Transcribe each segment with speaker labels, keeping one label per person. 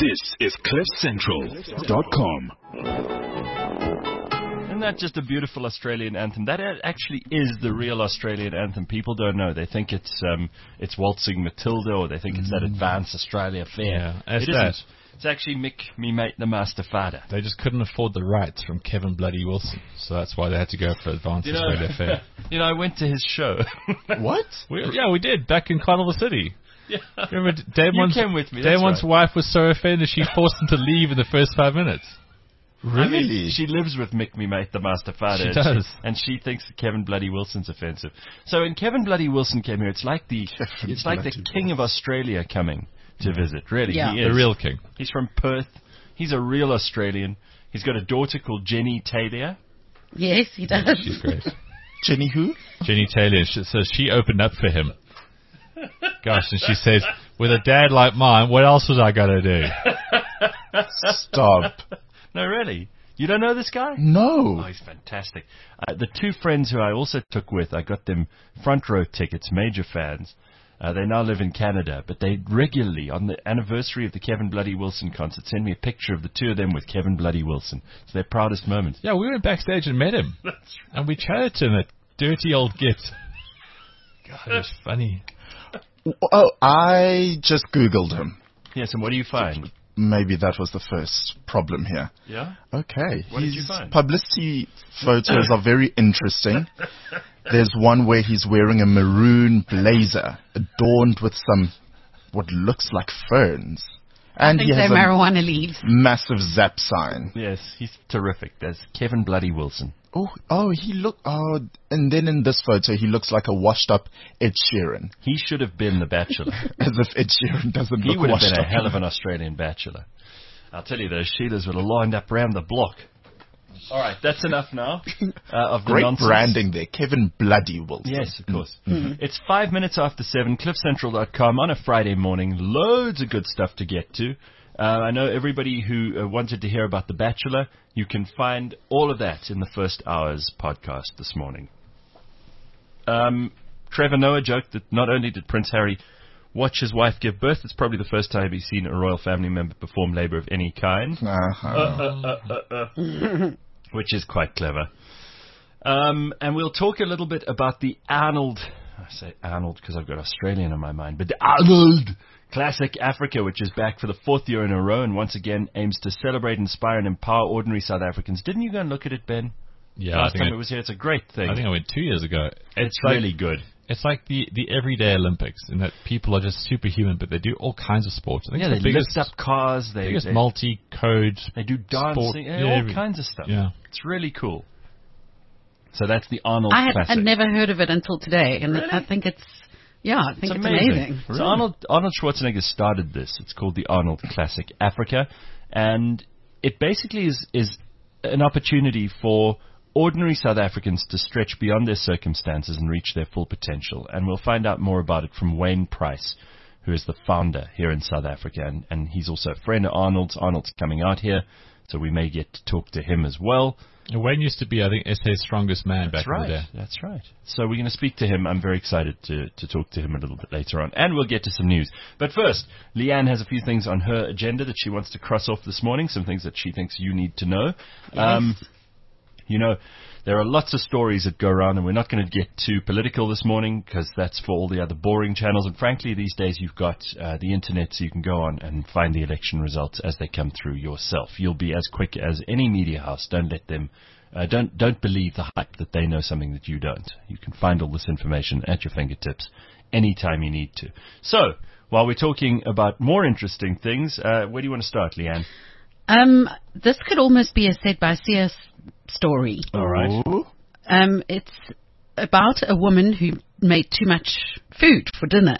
Speaker 1: This is CliffCentral.com.
Speaker 2: Isn't that just a beautiful Australian anthem? That actually is the real Australian anthem. People don't know. They think it's Waltzing Matilda, or they think it's that Advance Australia Fair.
Speaker 3: Yeah,
Speaker 2: it isn't. It's actually Mick, Me Mate, the Master Fader.
Speaker 3: They just couldn't afford the rights from Kevin Bloody Wilson, so that's why they had to go for Advance Australia Fair.
Speaker 2: I went to his show.
Speaker 4: What?
Speaker 3: We did, back in Carnival City.
Speaker 2: Yeah.
Speaker 3: Remember,
Speaker 2: you came with me.
Speaker 3: Damon's wife was so offended she forced him to leave in the first 5 minutes.
Speaker 4: Really?
Speaker 2: I mean, she lives with Mick, Me Mate, the Master Fader.
Speaker 3: She does.
Speaker 2: And she thinks that Kevin Bloody Wilson's offensive. So when Kevin Bloody Wilson came here, it's like the king of Australia coming to visit. Really,
Speaker 5: yeah.
Speaker 2: He is.
Speaker 3: The real king.
Speaker 2: He's from Perth. He's a real Australian. He's got a daughter called Jenny Taylor.
Speaker 5: Yes, he does.
Speaker 3: She's great.
Speaker 4: Jenny who?
Speaker 3: Jenny Taylor. So she opened up for him. Gosh, and she says, with a dad like mine, what else was I going to do?
Speaker 4: Stop.
Speaker 2: No, really? You don't know this guy?
Speaker 4: No.
Speaker 2: Oh, he's fantastic. The two friends who I also took with, I got them front row tickets, major fans. They now live in Canada, but they regularly, on the anniversary of the Kevin Bloody Wilson concert, send me a picture of the two of them with Kevin Bloody Wilson. It's their proudest moment.
Speaker 3: Yeah, we went backstage and met him.
Speaker 2: That's right.
Speaker 3: And we chatted to him, that dirty old git. God, it was funny.
Speaker 4: Oh, I just Googled him.
Speaker 2: Yes, and what do you find?
Speaker 4: Maybe that was the first problem here.
Speaker 2: Yeah?
Speaker 4: Okay.
Speaker 2: What did you find?
Speaker 4: Publicity photos are very interesting. There's one where he's wearing a maroon blazer adorned with some what looks like ferns. And
Speaker 5: I
Speaker 4: he
Speaker 5: think
Speaker 4: has
Speaker 5: they're
Speaker 4: a
Speaker 5: marijuana leaves.
Speaker 4: massive Zap sign.
Speaker 2: Yes, he's terrific. There's Kevin Bloody Wilson.
Speaker 4: And then in this photo, he looks like a washed-up Ed Sheeran.
Speaker 2: He should have been the Bachelor.
Speaker 4: As if Ed Sheeran doesn't
Speaker 2: He
Speaker 4: look
Speaker 2: would have
Speaker 4: washed
Speaker 2: been a
Speaker 4: up.
Speaker 2: hell of an Australian Bachelor. I'll tell you, those Sheilas would have lined up around the block. All right, that's enough now of the
Speaker 4: Great
Speaker 2: nonsense.
Speaker 4: branding there. Kevin Bloody Wilson.
Speaker 2: Yes, of course. It's 5 minutes after 7, cliffcentral.com on a Friday morning. Loads of good stuff to get to. I know everybody who wanted to hear about The Bachelor, you can find all of that in the first hour's podcast this morning. Trevor Noah joked that not only did Prince Harry watch his wife give birth, it's probably the first time he's seen a royal family member perform labour of any kind. Which is quite clever. And we'll talk a little bit about the Arnold, I say Arnold because I've got Australian in my mind, but the Arnold Classic Africa, which is back for the 4th year in a row and once again aims to celebrate, inspire and empower ordinary South Africans. Didn't you go and look at it, Ben?
Speaker 3: Yeah,
Speaker 2: Last time it was here. It's a great thing.
Speaker 3: I think I went 2 years ago.
Speaker 2: It's really good.
Speaker 3: It's like the everyday Olympics, in that people are just superhuman, but they do all kinds of sports. I think
Speaker 2: Yeah,
Speaker 3: it's
Speaker 2: they
Speaker 3: the biggest,
Speaker 2: lift up cars. They
Speaker 3: multi-code.
Speaker 2: They do dancing. All kinds of stuff.
Speaker 3: Yeah.
Speaker 2: It's really cool. So that's the Arnold Classic.
Speaker 5: I'd never heard of it until today, and
Speaker 2: Really?
Speaker 5: I think it's amazing.
Speaker 2: So Arnold Schwarzenegger started this. It's called the Arnold Classic Africa, and it basically is an opportunity for ordinary South Africans to stretch beyond their circumstances and reach their full potential. And we'll find out more about it from Wayne Price, who is the founder here in South Africa, and he's also a friend of Arnold's. Arnold's coming out here, so we may get to talk to him as well.
Speaker 3: Wayne used to be, I think, SA's strongest man back in the day.
Speaker 2: That's right. So we're going to speak to him. I'm very excited to talk to him a little bit later on. And we'll get to some news. But first, Leanne has a few things on her agenda that she wants to cross off this morning, some things that she thinks you need to know.
Speaker 5: Yes.
Speaker 2: There are lots of stories that go around, and we're not going to get too political this morning because that's for all the other boring channels. And frankly, these days you've got the internet, so you can go on and find the election results as they come through yourself. You'll be as quick as any media house. Don't let them. Don't believe the hype that they know something that you don't. You can find all this information at your fingertips anytime you need to. So, while we're talking about more interesting things, where do you want to start, Leanne?
Speaker 5: This could almost be a Said by CS story.
Speaker 2: All right.
Speaker 5: It's about a woman who made too much food for dinner,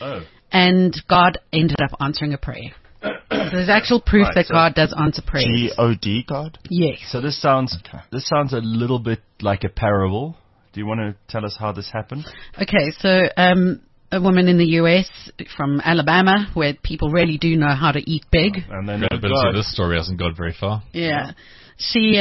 Speaker 5: and God ended up answering a prayer. So there's actual proof that God does answer prayers.
Speaker 4: G-O-D, God?
Speaker 5: Yes.
Speaker 2: So this sounds a little bit like a parable. Do you want to tell us how this happened?
Speaker 5: Okay, so a woman in the U.S. from Alabama, where people really do know how to eat big.
Speaker 2: And then
Speaker 3: This story hasn't got very far.
Speaker 5: Yeah. She's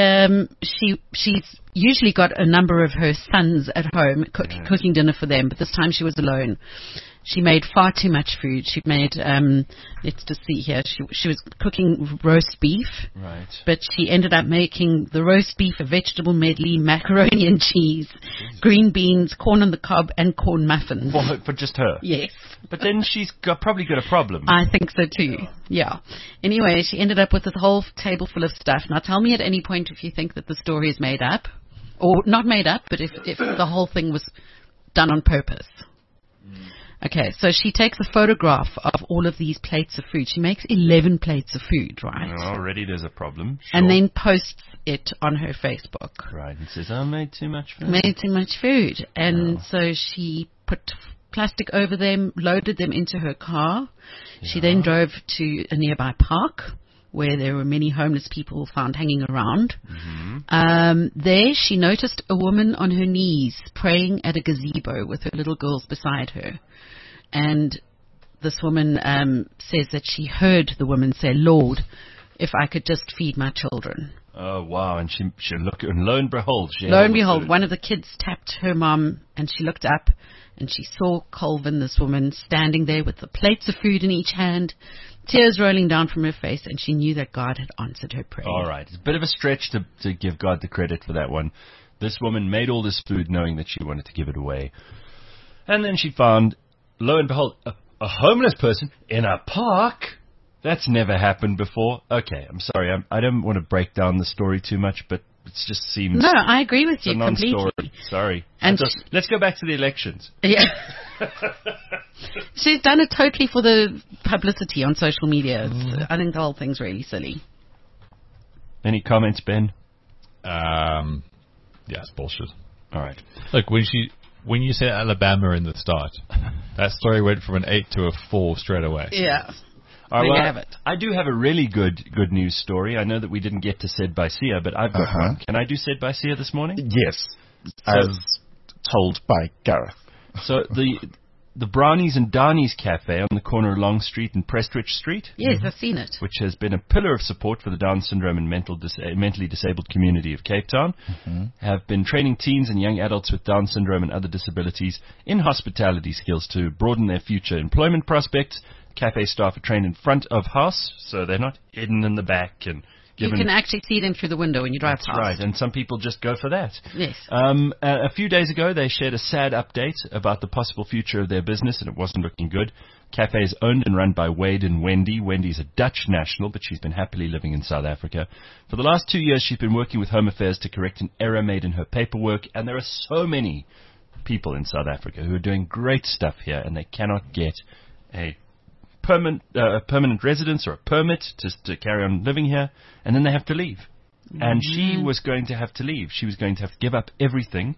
Speaker 5: usually got a number of her sons at home cooking dinner for them, but this time she was alone. She made far too much food. She made, let's just see here, she was cooking roast beef.
Speaker 2: Right.
Speaker 5: But she ended up making the roast beef, a vegetable medley, macaroni and cheese, green beans, corn on the cob, and corn muffins.
Speaker 2: For just her?
Speaker 5: Yes.
Speaker 2: But then she's probably got a problem.
Speaker 5: I think so too. Yeah. Anyway, she ended up with a whole table full of stuff. Now tell me at any point if you think that the story is made up. Or not made up, but if the whole thing was done on purpose. Okay, so she takes a photograph of all of these plates of food. She makes 11 plates of food, right?
Speaker 2: Already there's a problem. Sure.
Speaker 5: And then posts it on her Facebook.
Speaker 2: Right, and says, I made too much food.
Speaker 5: Made too much food. And so she put plastic over them, loaded them into her car. Yeah. She then drove to a nearby park where there were many homeless people found hanging around. Mm-hmm. There she noticed a woman on her knees praying at a gazebo with her little girls beside her. And this woman says that she heard the woman say, Lord, if I could just feed my children.
Speaker 2: Oh, wow. And she looked, and lo and behold,
Speaker 5: one of the kids tapped her mom, and she looked up, and she saw Colvin, this woman, standing there with the plates of food in each hand, tears rolling down from her face, and she knew that God had answered her prayer.
Speaker 2: All right. It's a bit of a stretch to give God the credit for that one. This woman made all this food knowing that she wanted to give it away. And then she found, lo and behold, a homeless person in a park. That's never happened before. Okay, I'm sorry. I don't want to break down the story too much, but it just seems...
Speaker 5: No, I agree with you completely.
Speaker 2: Sorry.
Speaker 5: And
Speaker 2: let's go back to the elections.
Speaker 5: Yeah. She's done it totally for the publicity on social media. I think the whole thing's really silly.
Speaker 2: Any comments, Ben?
Speaker 3: Yeah, it's bullshit.
Speaker 2: All right.
Speaker 3: Look, when you said Alabama in the start, that story went from an 8 to a 4 straight away.
Speaker 5: Yeah.
Speaker 2: There you have it. I do have a really good news story. I know that we didn't get to Said by Sia, but I've got one. Can I do Said by Sia this morning?
Speaker 4: Yes, as told by Gareth.
Speaker 2: So the Brownies and Downies Cafe on the corner of Long Street and Prestwich Street.
Speaker 5: Yes, I've seen it.
Speaker 2: Which has been a pillar of support for the Down syndrome and mentally disabled community of Cape Town, have been training teens and young adults with Down syndrome and other disabilities in hospitality skills to broaden their future employment prospects. Cafe staff are trained in front of house, so they're not hidden in the back and given...
Speaker 5: You can actually see them through the window when you drive past.
Speaker 2: That's right, and some people just go for that.
Speaker 5: Yes.
Speaker 2: A few days ago, they shared a sad update about the possible future of their business, and it wasn't looking good. Cafe is owned and run by Wade and Wendy. Wendy's a Dutch national, but she's been happily living in South Africa. For the last 2 years, she's been working with Home Affairs to correct an error made in her paperwork, and there are so many people in South Africa who are doing great stuff here, and they cannot get a permanent residence or a permit to carry on living here, and then they have to leave. And she was going to have to leave. She was going to have to give up everything.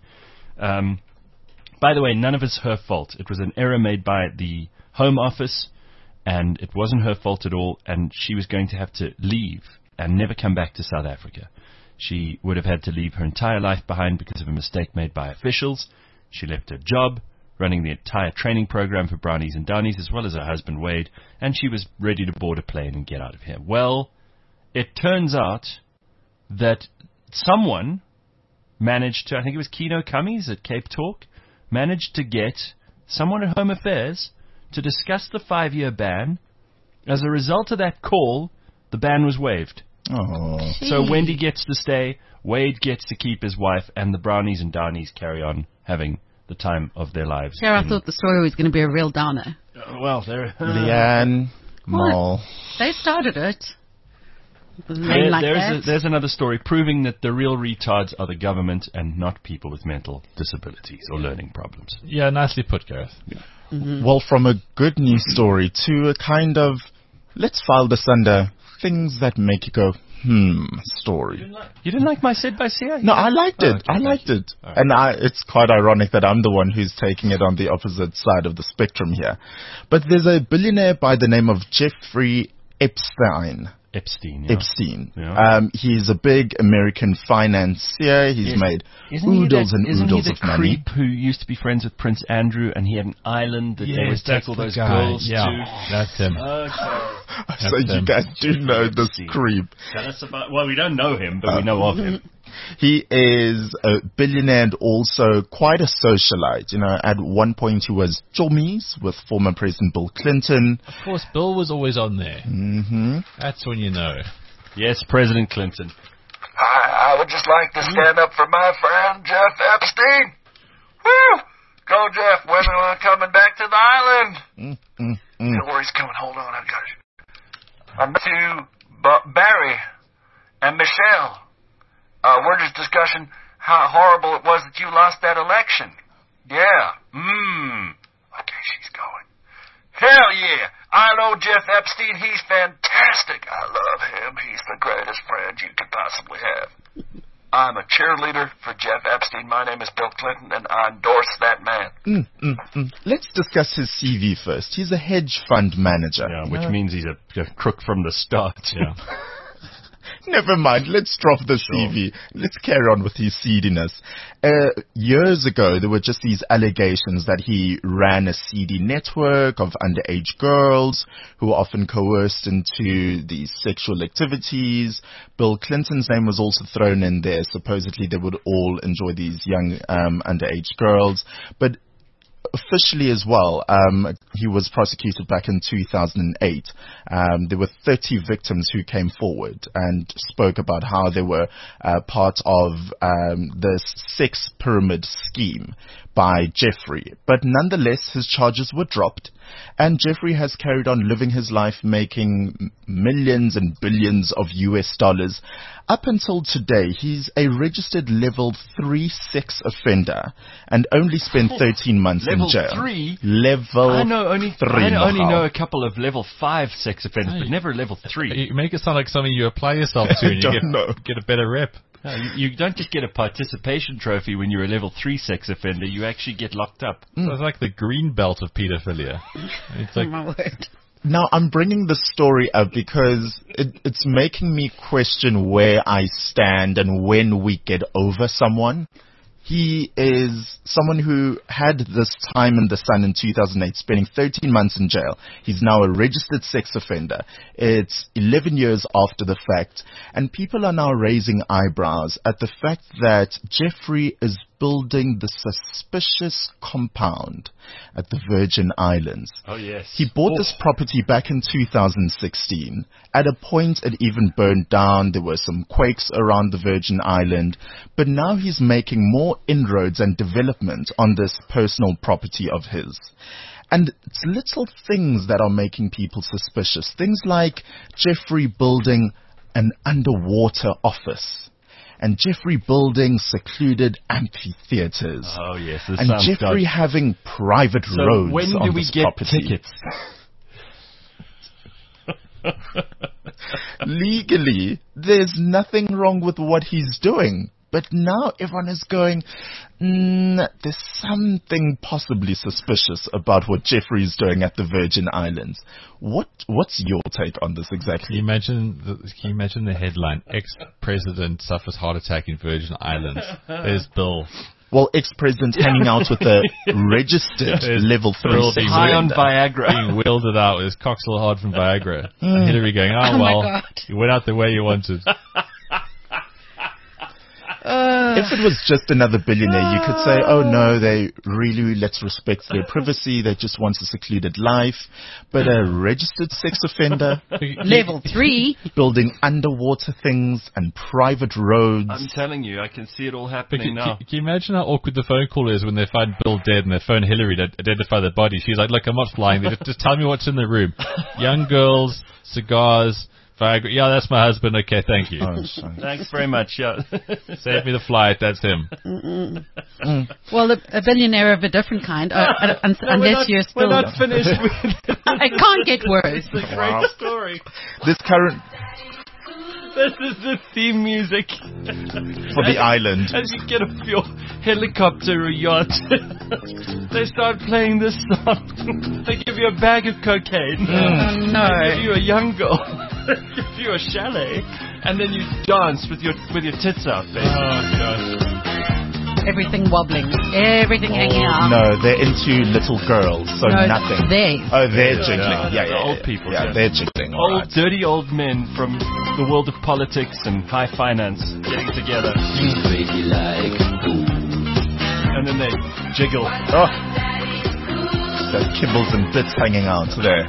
Speaker 2: By the way, none of it's her fault. It was an error made by the Home Office, and it wasn't her fault at all, and she was going to have to leave and never come back to South Africa. She would have had to leave her entire life behind because of a mistake made by officials. She left her job, running the entire training program for Brownies and Downies, as well as her husband Wade, and she was ready to board a plane and get out of here. Well, it turns out that someone managed to, I think it was Kino Cummies at Cape Talk, managed to get someone at Home Affairs to discuss the 5-year ban. As a result of that call, the ban was waived.
Speaker 4: Oh.
Speaker 2: So Wendy gets to stay, Wade gets to keep his wife, and the Brownies and Downies carry on having the time of their lives.
Speaker 5: Yeah, I thought the story was going to be a real downer.
Speaker 2: Well, there...
Speaker 4: Leanne, Mall.
Speaker 5: They started it.
Speaker 2: There's another story proving that the real retards are the government and not people with mental disabilities or learning problems.
Speaker 3: Yeah, nicely put, Gareth.
Speaker 2: Yeah.
Speaker 5: Mm-hmm.
Speaker 4: Well, from a good news story to a kind of, let's file this under things that make you go, story.
Speaker 2: You didn't like my Said by Sia?
Speaker 4: No, I liked it. I liked it.
Speaker 2: Right.
Speaker 4: And it's quite ironic that I'm the one who's taking it on the opposite side of the spectrum here. But there's a billionaire by the name of Jeffrey Epstein.
Speaker 2: Yeah.
Speaker 4: He's a big American financier. He's made oodles and oodles of money.
Speaker 2: Creep who used to be friends with Prince Andrew, and he had an island that they would take all those girls to.
Speaker 3: That's him.
Speaker 4: So you guys do know this creep.
Speaker 2: Tell us about. Well, we don't know him, but we know of him.
Speaker 4: He is a billionaire and also quite a socialite. You know, at one point he was chummies with former President Bill Clinton.
Speaker 3: Of course, Bill was always on there.
Speaker 4: Mm-hmm.
Speaker 3: That's when you know.
Speaker 2: Yes, President Clinton.
Speaker 6: I would just like to stand up for my friend, Jeff Epstein. Woo! Go, Jeff. When are we coming back to the island? Know where he's coming. Hold on, I got it. I'm to Barry and Michelle. We're just discussing how horrible it was that you lost that election. Yeah. Okay, she's going. Hell yeah. I know Jeff Epstein. He's fantastic. I love him. He's the greatest friend you could possibly have. I'm a cheerleader for Jeff Epstein. My name is Bill Clinton, and I endorse that man.
Speaker 4: Let's discuss his CV first. He's a hedge fund manager.
Speaker 2: Yeah, which means he's a crook from the start.
Speaker 3: Yeah.
Speaker 4: Never mind. Let's drop the CV. Let's carry on with his seediness. Years ago, there were just these allegations that he ran a seedy network of underage girls who were often coerced into these sexual activities. Bill Clinton's name was also thrown in there. Supposedly, they would all enjoy these young underage girls. But officially as well, he was prosecuted back in 2008. There were 30 victims who came forward and spoke about how they were part of this sex pyramid scheme by Jeffrey. But nonetheless, his charges were dropped, and Jeffrey has carried on living his life making millions and billions of US dollars. Up until today, he's a registered level 3 sex offender and only spent 13 months in jail.
Speaker 2: Level 3? I only
Speaker 4: 3.
Speaker 2: know a couple of level 5 sex offenders, but never level 3.
Speaker 3: You make it sound like something you apply yourself to and you get a better rep.
Speaker 2: No, you don't just get a participation trophy when you're a level 3 sex offender. You actually get locked up.
Speaker 3: So it's like the green belt of pedophilia. It's like,
Speaker 5: My word.
Speaker 4: Now, I'm bringing this story up because it's making me question where I stand and when we get over someone. He is someone who had this time in the sun in 2008, spending 13 months in jail. He's now a registered sex offender. It's 11 years after the fact, and people are now raising eyebrows at the fact that Jeffrey is building the suspicious compound at the Virgin Islands.
Speaker 2: Oh, yes.
Speaker 4: He bought this property back in 2016. At a point, it even burned down. There were some quakes around the Virgin Island. But now he's making more inroads and development on this personal property of his. And it's little things that are making people suspicious. Things like Jeffrey building an underwater office, and Jeffrey building secluded amphitheaters.
Speaker 2: Oh, yes.
Speaker 4: And Jeffrey having private roads
Speaker 2: when do
Speaker 4: on
Speaker 2: we
Speaker 4: this
Speaker 2: get
Speaker 4: property.
Speaker 2: tickets?
Speaker 4: Legally, there's nothing wrong with what he's doing. But now everyone is going, there's something possibly suspicious about what Jeffrey's doing at the Virgin Islands. What's your take on this exactly?
Speaker 3: Can you imagine the headline, ex-president suffers heart attack in Virgin Islands? There's Bill.
Speaker 4: Well, ex-president hanging out with a registered level 3 sex
Speaker 2: high on
Speaker 4: offender.
Speaker 2: Viagra.
Speaker 3: Being wielded out with his cock's all hard from Viagra. And Hillary going,
Speaker 5: Oh my God.
Speaker 3: you went out the way you wanted.
Speaker 4: If it was just another billionaire, you could say, oh no, let's respect their privacy, they just want a secluded life. But a registered sex offender,
Speaker 5: Level 3.
Speaker 4: building underwater things and private roads.
Speaker 2: I'm telling you, I can see it all happening now.
Speaker 3: Can you imagine how awkward the phone call is when they find Bill dead and they phone Hillary to identify the body? She's like, look, I'm not flying. Just tell me what's in the room. Young girls, cigars, Viagra. Yeah, that's my husband. Okay, thank you.
Speaker 4: Oh, sorry.
Speaker 2: Thanks very much. Yeah.
Speaker 3: Save me the flight. That's him.
Speaker 5: Well, a billionaire of a different kind, unless you're still...
Speaker 2: We're not finished with
Speaker 5: It can't get worse.
Speaker 2: It's a great story.
Speaker 4: This
Speaker 2: This is the theme music
Speaker 4: for the island.
Speaker 2: As you get off your helicopter or yacht, they start playing this song. They give you a bag of cocaine.
Speaker 5: Oh, no.
Speaker 2: They give you a young girl. They give you a chalet, and then you dance with your tits out there.
Speaker 3: Oh, gosh.
Speaker 5: everything wobbling, everything hanging out.
Speaker 4: No, they're into little girls, so
Speaker 5: No,
Speaker 4: nothing.
Speaker 5: they.
Speaker 4: Oh, they're jiggling. Yeah,
Speaker 2: old people.
Speaker 4: Yeah, they're jiggling. All right.
Speaker 2: Dirty old men from the world of politics and high finance getting together. And then they jiggle.
Speaker 4: Oh. So kibbles and bits hanging out there.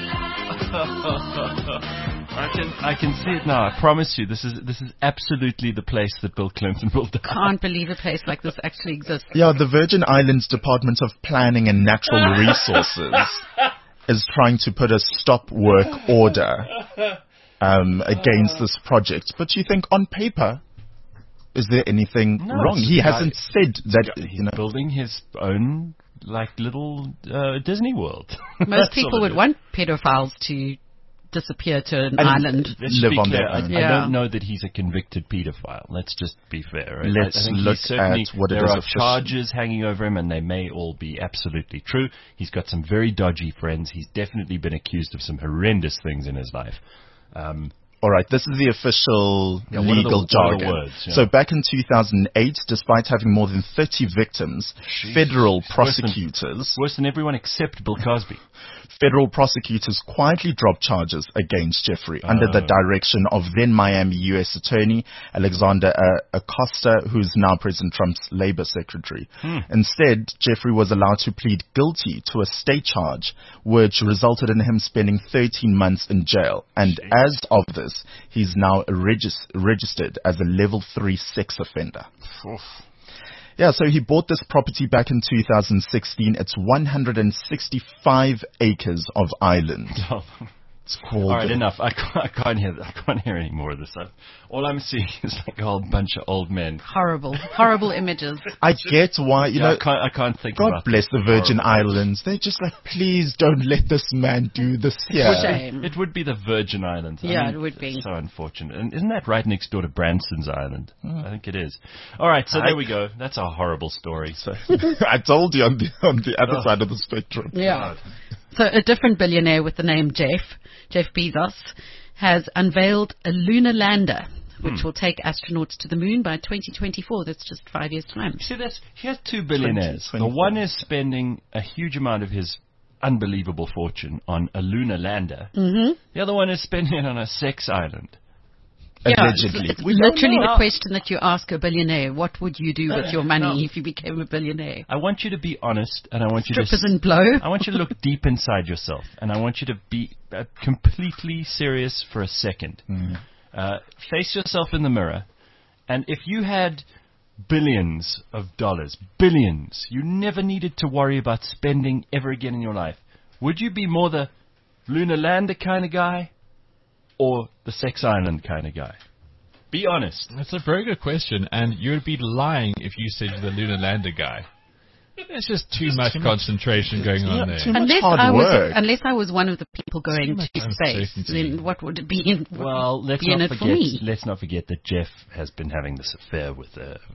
Speaker 2: I can see it now. I promise you, this is absolutely the place that Bill Clinton will die.
Speaker 5: Can't believe a place like this actually exists.
Speaker 4: Yeah, the Virgin Islands Department of Planning and Natural Resources is trying to put a stop work order against this project. But you think on paper, is there anything wrong? He hasn't said that,
Speaker 2: he's building his own little Disney World.
Speaker 5: Most people would want pedophiles to disappear to an island.
Speaker 4: Live on their own.
Speaker 2: I don't know that he's a convicted pedophile. Let's just be fair. Right?
Speaker 4: Let's look at what it is.
Speaker 2: There are charges hanging over him, and they may all be absolutely true. He's got some very dodgy friends. He's definitely been accused of some horrendous things in his life.
Speaker 4: All right, this is the official legal jargon.
Speaker 2: Words,
Speaker 4: So back in 2008, despite having more than 30 victims, federal prosecutors...
Speaker 2: Worse than everyone except Bill Cosby.
Speaker 4: Federal prosecutors quietly dropped charges against Jeffrey under the direction of then Miami U.S. Attorney Alexander Acosta, who's now President Trump's Labor Secretary. Instead, Jeffrey was allowed to plead guilty to a state charge, which resulted in him spending 13 months in jail. And as of this, he's now registered as a level 3 sex offender. Yeah, so he bought this property back in 2016. It's 165 acres of island. It's called...
Speaker 2: All right, enough. I can't hear any more of this. All I'm seeing is like a whole bunch of old men.
Speaker 5: Horrible images.
Speaker 4: I get why, you know...
Speaker 2: I can't think
Speaker 4: God
Speaker 2: about
Speaker 4: bless the Virgin Islands. They're just like, please don't let this man do this here.
Speaker 5: Shame.
Speaker 2: It would be the Virgin Islands.
Speaker 5: Yeah, it would be.
Speaker 2: So unfortunate. And isn't that right next door to Branston's Island? I think it is. All right, so there we go. That's a horrible story.
Speaker 4: So, I told you on the other side of the spectrum.
Speaker 5: Yeah. So a different billionaire with the name Jeff Bezos, has unveiled a lunar lander, which will take astronauts to the moon by 2024. That's just 5 years' time.
Speaker 2: See, here's two billionaires. The one is spending a huge amount of his unbelievable fortune on a lunar lander. The other one is spending it on a sex island.
Speaker 4: Allegedly.
Speaker 5: It's literally the question that you ask a billionaire. What would you do with your money if you became a billionaire?
Speaker 2: I want you to be honest, and I want you
Speaker 5: Strippers and blow.
Speaker 2: I want you to look deep inside yourself, and I want you to be completely serious for a second. Face yourself in the mirror, and if you had billions of dollars, you never needed to worry about spending ever again in your life, would you be more the lunar lander kind of guy or the sex island kind of guy? Be honest.
Speaker 3: That's a very good question, and you'd be lying if you said you're the lunar lander guy. There's just too much concentration going on there.
Speaker 4: Too much hard work.
Speaker 5: Unless I was one of the people going to space, then what would it be in?
Speaker 2: Well, let's not forget that Jeff has been having this affair with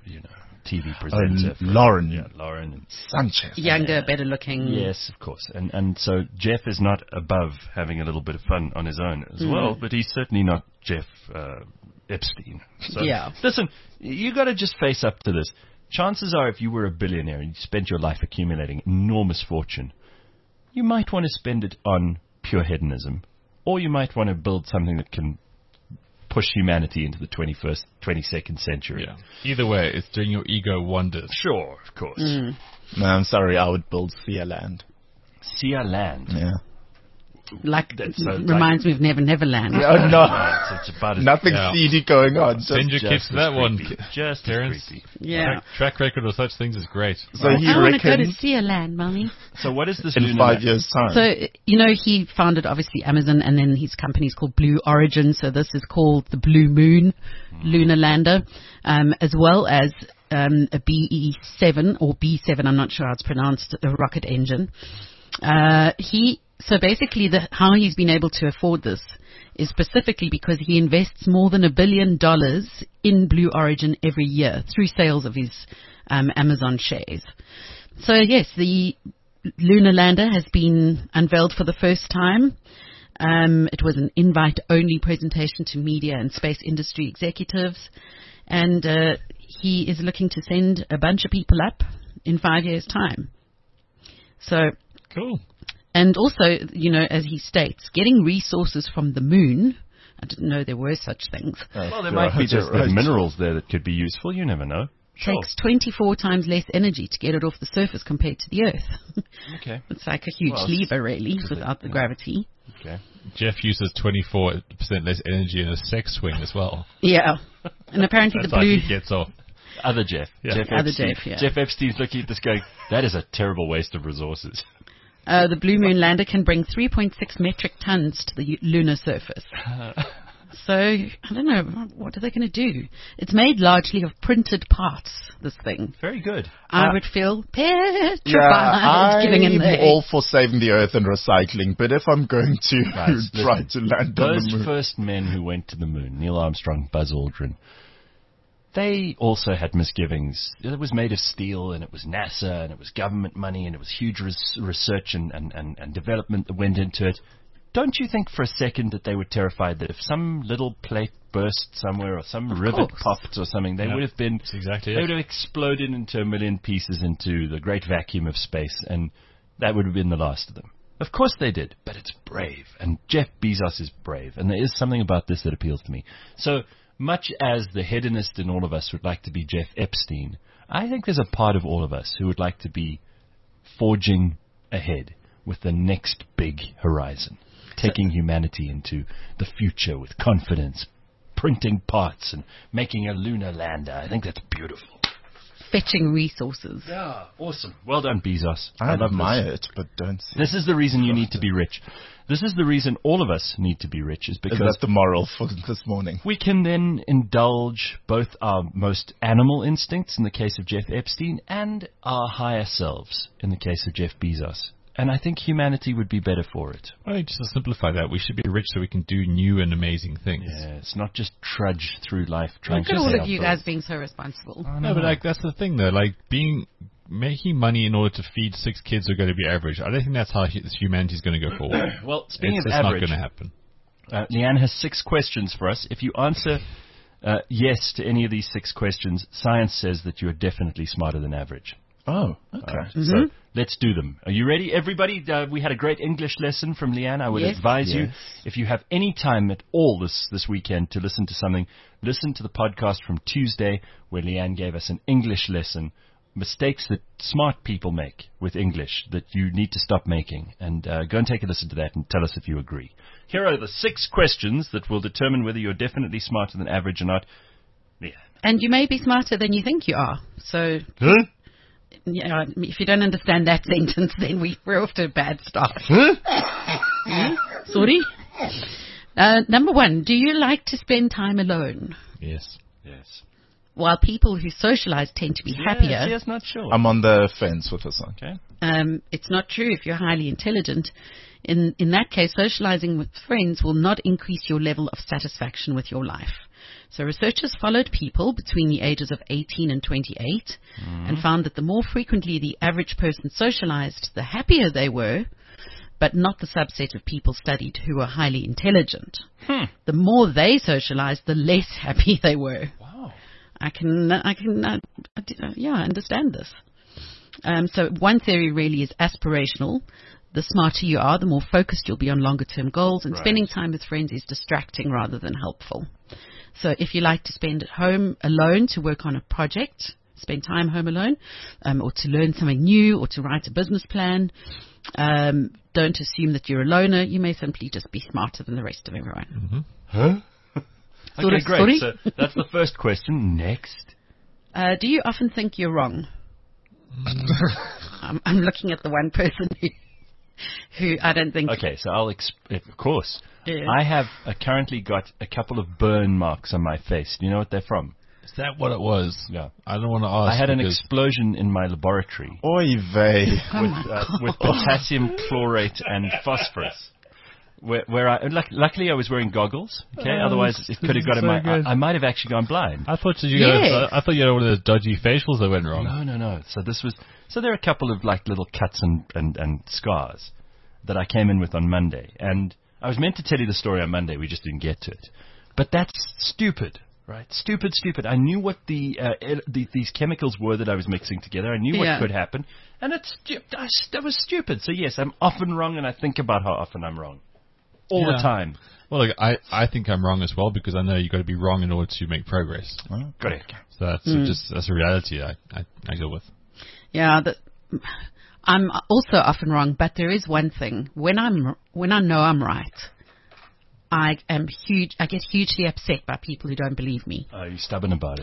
Speaker 2: TV presenter
Speaker 4: Lauren Sanchez.
Speaker 5: Younger, better looking.
Speaker 2: Yes, of course. And so Jeff is not above having a little bit of fun on his own as well, but he's certainly not Jeff Epstein. So, listen, you got to just face up to this. Chances are, if you were a billionaire and you spent your life accumulating enormous fortune, you might want to spend it on pure hedonism, or you might want to build something that can push humanity into the 22nd century.
Speaker 3: Yeah. Either way, it's doing your ego wonders.
Speaker 2: Sure, of course.
Speaker 4: No, I'm sorry, I would build Sia Land.
Speaker 2: Sia Land?
Speaker 4: Yeah.
Speaker 5: Reminds me of Never Neverland.
Speaker 4: Oh, no.
Speaker 2: It's about
Speaker 4: Nothing seedy going on.
Speaker 3: Send your kids to that one.
Speaker 2: Just
Speaker 3: Terrence.
Speaker 2: creepy.
Speaker 5: Yeah.
Speaker 3: Track record of such things is great.
Speaker 4: So he
Speaker 5: I want to go to
Speaker 4: reckons
Speaker 5: Sia Land, Mommy.
Speaker 2: So what is this
Speaker 4: in 5 years' time.
Speaker 5: So, he founded, obviously, Amazon, and then his company is called Blue Origin. So this is called the Blue Moon Lunar Lander, as well as a BE-7, or B-7, I'm not sure how it's pronounced, a rocket engine. So basically, how he's been able to afford this is specifically because he invests more than $1 billion in Blue Origin every year through sales of his Amazon shares. So yes, the lunar lander has been unveiled for the first time. It was an invite-only presentation to media and space industry executives, and he is looking to send a bunch of people up in 5 years' time. So,
Speaker 3: Cool.
Speaker 5: and also, as he states, getting resources from the moon. I didn't know there were such things.
Speaker 2: Well, there might be just the minerals there that could be useful. You never know.
Speaker 5: Takes 24 times less energy to get it off the surface compared to the Earth.
Speaker 2: Okay.
Speaker 5: It's like a huge lever, really, without the gravity.
Speaker 2: Okay.
Speaker 3: Jeff uses 24% less energy in a sex swing as well.
Speaker 5: Yeah. And apparently
Speaker 3: That's
Speaker 5: the
Speaker 3: how
Speaker 5: blue...
Speaker 3: he gets off.
Speaker 2: Other Jeff.
Speaker 3: Yeah.
Speaker 2: Jeff
Speaker 5: Other
Speaker 2: Epstein.
Speaker 5: Jeff, yeah.
Speaker 2: Jeff Epstein's looking at this going, that is a terrible waste of resources.
Speaker 5: The Blue Moon lander can bring 3.6 metric tons to the lunar surface. So, I don't know, what are they going to do? It's made largely of printed parts, this thing.
Speaker 2: Very good.
Speaker 5: I would feel petrified
Speaker 4: Yeah,
Speaker 5: giving in
Speaker 4: I'm
Speaker 5: there.
Speaker 4: all for saving the earth and recycling, but if I'm going to try to land on
Speaker 2: Those
Speaker 4: the moon...
Speaker 2: first men who went to the moon, Neil Armstrong, Buzz Aldrin, they also had misgivings. It was made of steel, and it was NASA, and it was government money, and it was huge research and development that went into it. Don't you think for a second that they were terrified that if some little plate burst somewhere or some rivet popped or something, they would have been...
Speaker 3: That's exactly
Speaker 2: They
Speaker 3: it.
Speaker 2: would have exploded into a million pieces into the great vacuum of space, and that would have been the last of them. Of course they did, but it's brave, and Jeff Bezos is brave, and there is something about this that appeals to me. So much as the hedonist in all of us would like to be Jeff Epstein, I think there's a part of all of us who would like to be forging ahead with the next big horizon, taking humanity into the future with confidence, printing parts and making a lunar lander. I think that's beautiful.
Speaker 5: Fetching resources.
Speaker 2: Yeah, awesome. Well done, Bezos.
Speaker 4: I
Speaker 2: love
Speaker 4: admire it, but don't see
Speaker 2: This is the reason you need to be rich. This is the reason all of us need to be rich, is
Speaker 4: Is
Speaker 2: because
Speaker 4: that the moral for this morning?
Speaker 2: we can then indulge both our most animal instincts in the case of Jeff Epstein and our higher selves in the case of Jeff Bezos. And I think humanity would be better for it.
Speaker 3: Well, just to simplify that, we should be rich so we can do new and amazing things.
Speaker 2: Yeah, it's not just trudge through life trying
Speaker 5: Look
Speaker 2: to
Speaker 5: at all
Speaker 2: stay
Speaker 5: of you
Speaker 2: up
Speaker 5: guys being so responsible.
Speaker 3: No, but like that's the thing though. Like making money in order to feed 6 kids who are going to be average. I don't think that's how humanity is going to go forward.
Speaker 2: Well, speaking
Speaker 3: it's
Speaker 2: of
Speaker 3: not
Speaker 2: average,
Speaker 3: going to happen.
Speaker 2: Leanne has 6 questions for us. If you answer yes to any of these 6 questions, science says that you are definitely smarter than average.
Speaker 4: Oh, okay.
Speaker 2: So let's do them. Are you ready, everybody? We had a great English lesson from Leanne. I would advise you, if you have any time at all this weekend to listen to something, listen to the podcast from Tuesday where Leanne gave us an English lesson. Mistakes that smart people make with English that you need to stop making. And go and take a listen to that and tell us if you agree. Here are the 6 questions that will determine whether you're definitely smarter than average or not. Leanne.
Speaker 5: And you may be smarter than you think you are. So, yeah, if you don't understand that sentence, then we're off to a bad start. Sorry? Number 1, do you like to spend time alone?
Speaker 3: Yes.
Speaker 2: Yes.
Speaker 5: While people who socialize tend to be happier,
Speaker 2: Yes, not sure.
Speaker 4: I'm on the fence with this one.
Speaker 2: Okay.
Speaker 5: it's not true if you're highly intelligent. In that case, socializing with friends will not increase your level of satisfaction with your life. So researchers followed people between the ages of 18 and 28 and found that the more frequently the average person socialized, the happier they were, but not the subset of people studied who were highly intelligent. The more they socialized, the less happy they were.
Speaker 2: Wow.
Speaker 5: I can understand this. So one theory really is aspirational. The smarter you are, the more focused you'll be on longer-term goals, and spending time with friends is distracting rather than helpful. So if you like to spend at home alone to work on a project, spend time home alone, or to learn something new, or to write a business plan, don't assume that you're a loner. You may simply just be smarter than the rest of everyone.
Speaker 2: Okay, great. So that's the first question. Next.
Speaker 5: Do you often think you're wrong? I'm looking at the one person who I don't think...
Speaker 2: Okay, so of course.
Speaker 5: Yeah.
Speaker 2: I have currently got a couple of burn marks on my face. Do you know what they're from?
Speaker 3: Is that what it was?
Speaker 2: Yeah.
Speaker 3: I don't want to ask.
Speaker 2: I had an explosion in my laboratory
Speaker 4: Oy vey.
Speaker 2: with potassium chlorate and phosphorus. Where luckily I was wearing goggles. Okay, otherwise it could have got in my. I might have actually gone blind.
Speaker 3: I thought you had one of those dodgy facials that went wrong.
Speaker 2: No. So there are a couple of like little cuts and scars that I came in with on Monday, and I was meant to tell you the story on Monday. We just didn't get to it. But that's stupid, Right, stupid. I knew what these chemicals were that I was mixing together. I knew what could happen, and that was stupid. So yes, I'm often wrong, and I think about how often I'm wrong all the time.
Speaker 3: Well, look, I think I'm wrong as well because I know you've got to be wrong in order to make progress.
Speaker 2: Correct.
Speaker 3: So that's a reality I deal with.
Speaker 5: Yeah, I'm also often wrong, but there is one thing: when I know I'm right, I get hugely upset by people who don't believe me.
Speaker 2: Are you stubborn about it?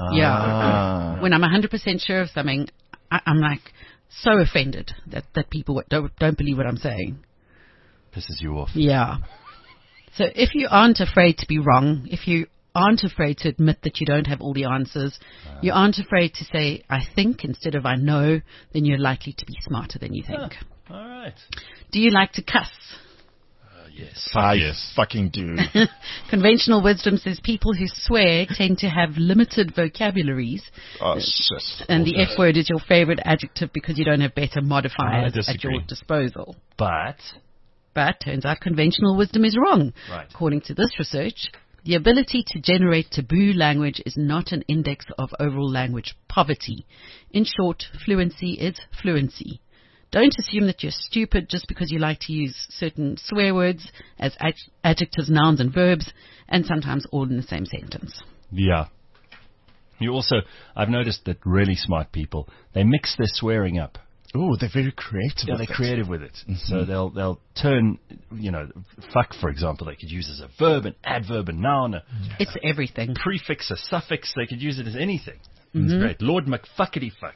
Speaker 5: Yeah. When I'm 100% sure of something, I'm like so offended that people don't believe what I'm saying.
Speaker 2: Pisses you off.
Speaker 5: Yeah. So if you aren't afraid to be wrong, if you aren't afraid to admit that you don't have all the answers, you aren't afraid to say, I think instead of I know, then you're likely to be smarter than you think.
Speaker 2: All right.
Speaker 5: Do you like to cuss?
Speaker 2: Yes.
Speaker 4: I fucking do.
Speaker 5: Conventional wisdom says people who swear tend to have limited vocabularies.
Speaker 4: Oh, shit.
Speaker 5: And the F word is your favorite adjective because you don't have better modifiers
Speaker 3: I
Speaker 5: at your disposal.
Speaker 2: But
Speaker 5: turns out conventional wisdom is wrong.
Speaker 2: Right.
Speaker 5: According to this research, the ability to generate taboo language is not an index of overall language poverty. In short, fluency is fluency. Don't assume that you're stupid just because you like to use certain swear words as adjectives, nouns, and verbs, and sometimes all in the same sentence.
Speaker 2: yeah. You also, I've noticed that really smart people, they mix their swearing up.
Speaker 4: Oh, they're very creative.
Speaker 2: Yeah, they're creative with it. Mm-hmm. So they'll turn, fuck, for example, they could use as a verb, an adverb, a noun,
Speaker 5: It's everything.
Speaker 2: prefix, a suffix. They could use it as anything. It's great. Lord McFuckety fuck.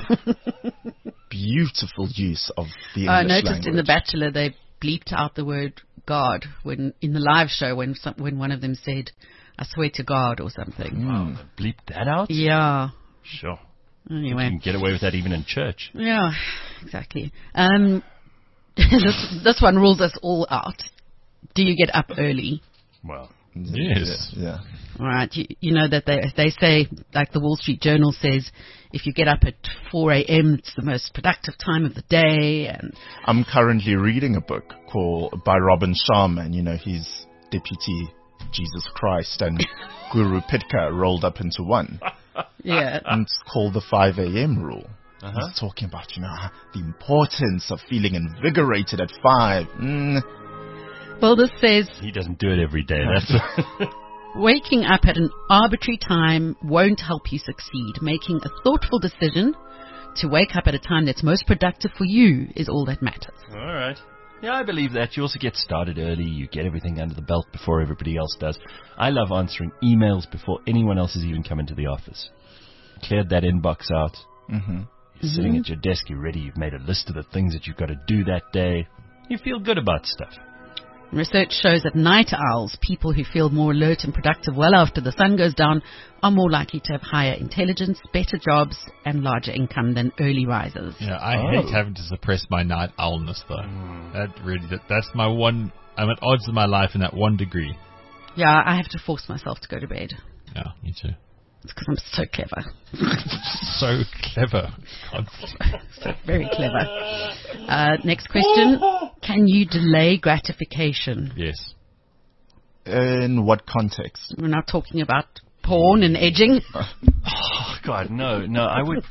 Speaker 4: Beautiful use of the English
Speaker 5: I noticed
Speaker 4: language.
Speaker 5: in The Bachelor they bleeped out the word God when in the live show when one of them said, I swear to God or something.
Speaker 2: Wow, bleep that out?
Speaker 5: Yeah.
Speaker 2: Sure.
Speaker 5: Anyway.
Speaker 2: You can get away with that even in church.
Speaker 5: Yeah, exactly. This one rules us all out. Do you get up early?
Speaker 2: Well,
Speaker 3: Yes.
Speaker 4: Yeah.
Speaker 5: All right. You know that they say, like the Wall Street Journal says, if you get up at 4 a.m., it's the most productive time of the day. And
Speaker 4: I'm currently reading a book by Robin Sharma. He's Deputy Jesus Christ and Guru Pitka rolled up into one.
Speaker 5: yeah.
Speaker 4: And it's called the 5 a.m. rule. He's talking about, the importance of feeling invigorated at 5.
Speaker 5: Well, this says
Speaker 2: he doesn't do it every day. That's
Speaker 5: waking up at an arbitrary time won't help you succeed. Making a thoughtful decision to wake up at a time that's most productive for you is all that matters.
Speaker 2: all right. Yeah, I believe that. You also get started early. You get everything under the belt before everybody else does. I love answering emails before anyone else has even come into the office. Cleared that inbox out. You're sitting at your desk. You're ready. You've made a list of the things that you've got to do that day. You feel good about stuff.
Speaker 5: Research shows that night owls, people who feel more alert and productive well after the sun goes down, are more likely to have higher intelligence, better jobs, and larger income than early risers.
Speaker 3: Yeah, I hate having to suppress my night owlness, though. That's my one. I'm at odds with my life in that 1 degree.
Speaker 5: Yeah, I have to force myself to go to bed.
Speaker 3: Yeah, me too.
Speaker 5: It's because I'm so clever.
Speaker 3: So clever.
Speaker 5: So very clever. Next question. Can you delay gratification?
Speaker 3: Yes.
Speaker 4: In what context?
Speaker 5: We're not talking about porn and edging.
Speaker 2: Oh, God, no, I would...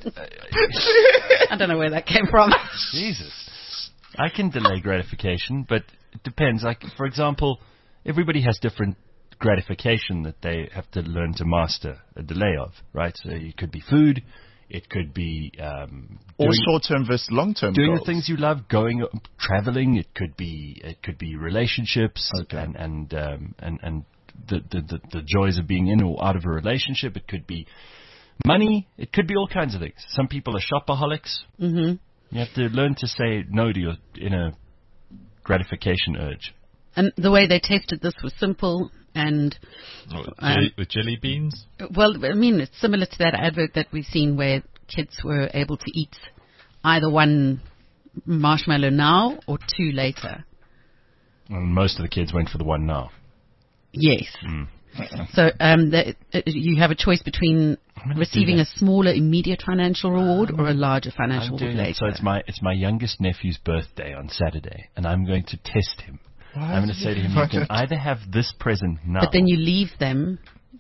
Speaker 5: I don't know where that came from.
Speaker 2: Jesus. I can delay gratification, but it depends. Like, for example, everybody has different gratification that they have to learn to master a delay of, right? So it could be food, it could be
Speaker 4: Or short-term versus long-term
Speaker 2: doing
Speaker 4: goals.
Speaker 2: the things you love, traveling. It could be relationships, and the joys of being in or out of a relationship. It could be money. It could be all kinds of things. Some people are shopaholics. You have to learn to say no to your inner gratification urge.
Speaker 5: And the way they tested this was simple. And
Speaker 3: with jelly beans?
Speaker 5: Well, I mean, it's similar to that advert that we've seen where kids were able to eat either one marshmallow now or 2 later.
Speaker 2: And most of the kids went for the one now.
Speaker 5: Yes. So you have a choice between receiving a smaller immediate financial reward or a larger financial reward later.
Speaker 2: So it's my youngest nephew's birthday on Saturday, and I'm going to test him. I'm going to say to him, you can either have this present now.
Speaker 5: But then you leave them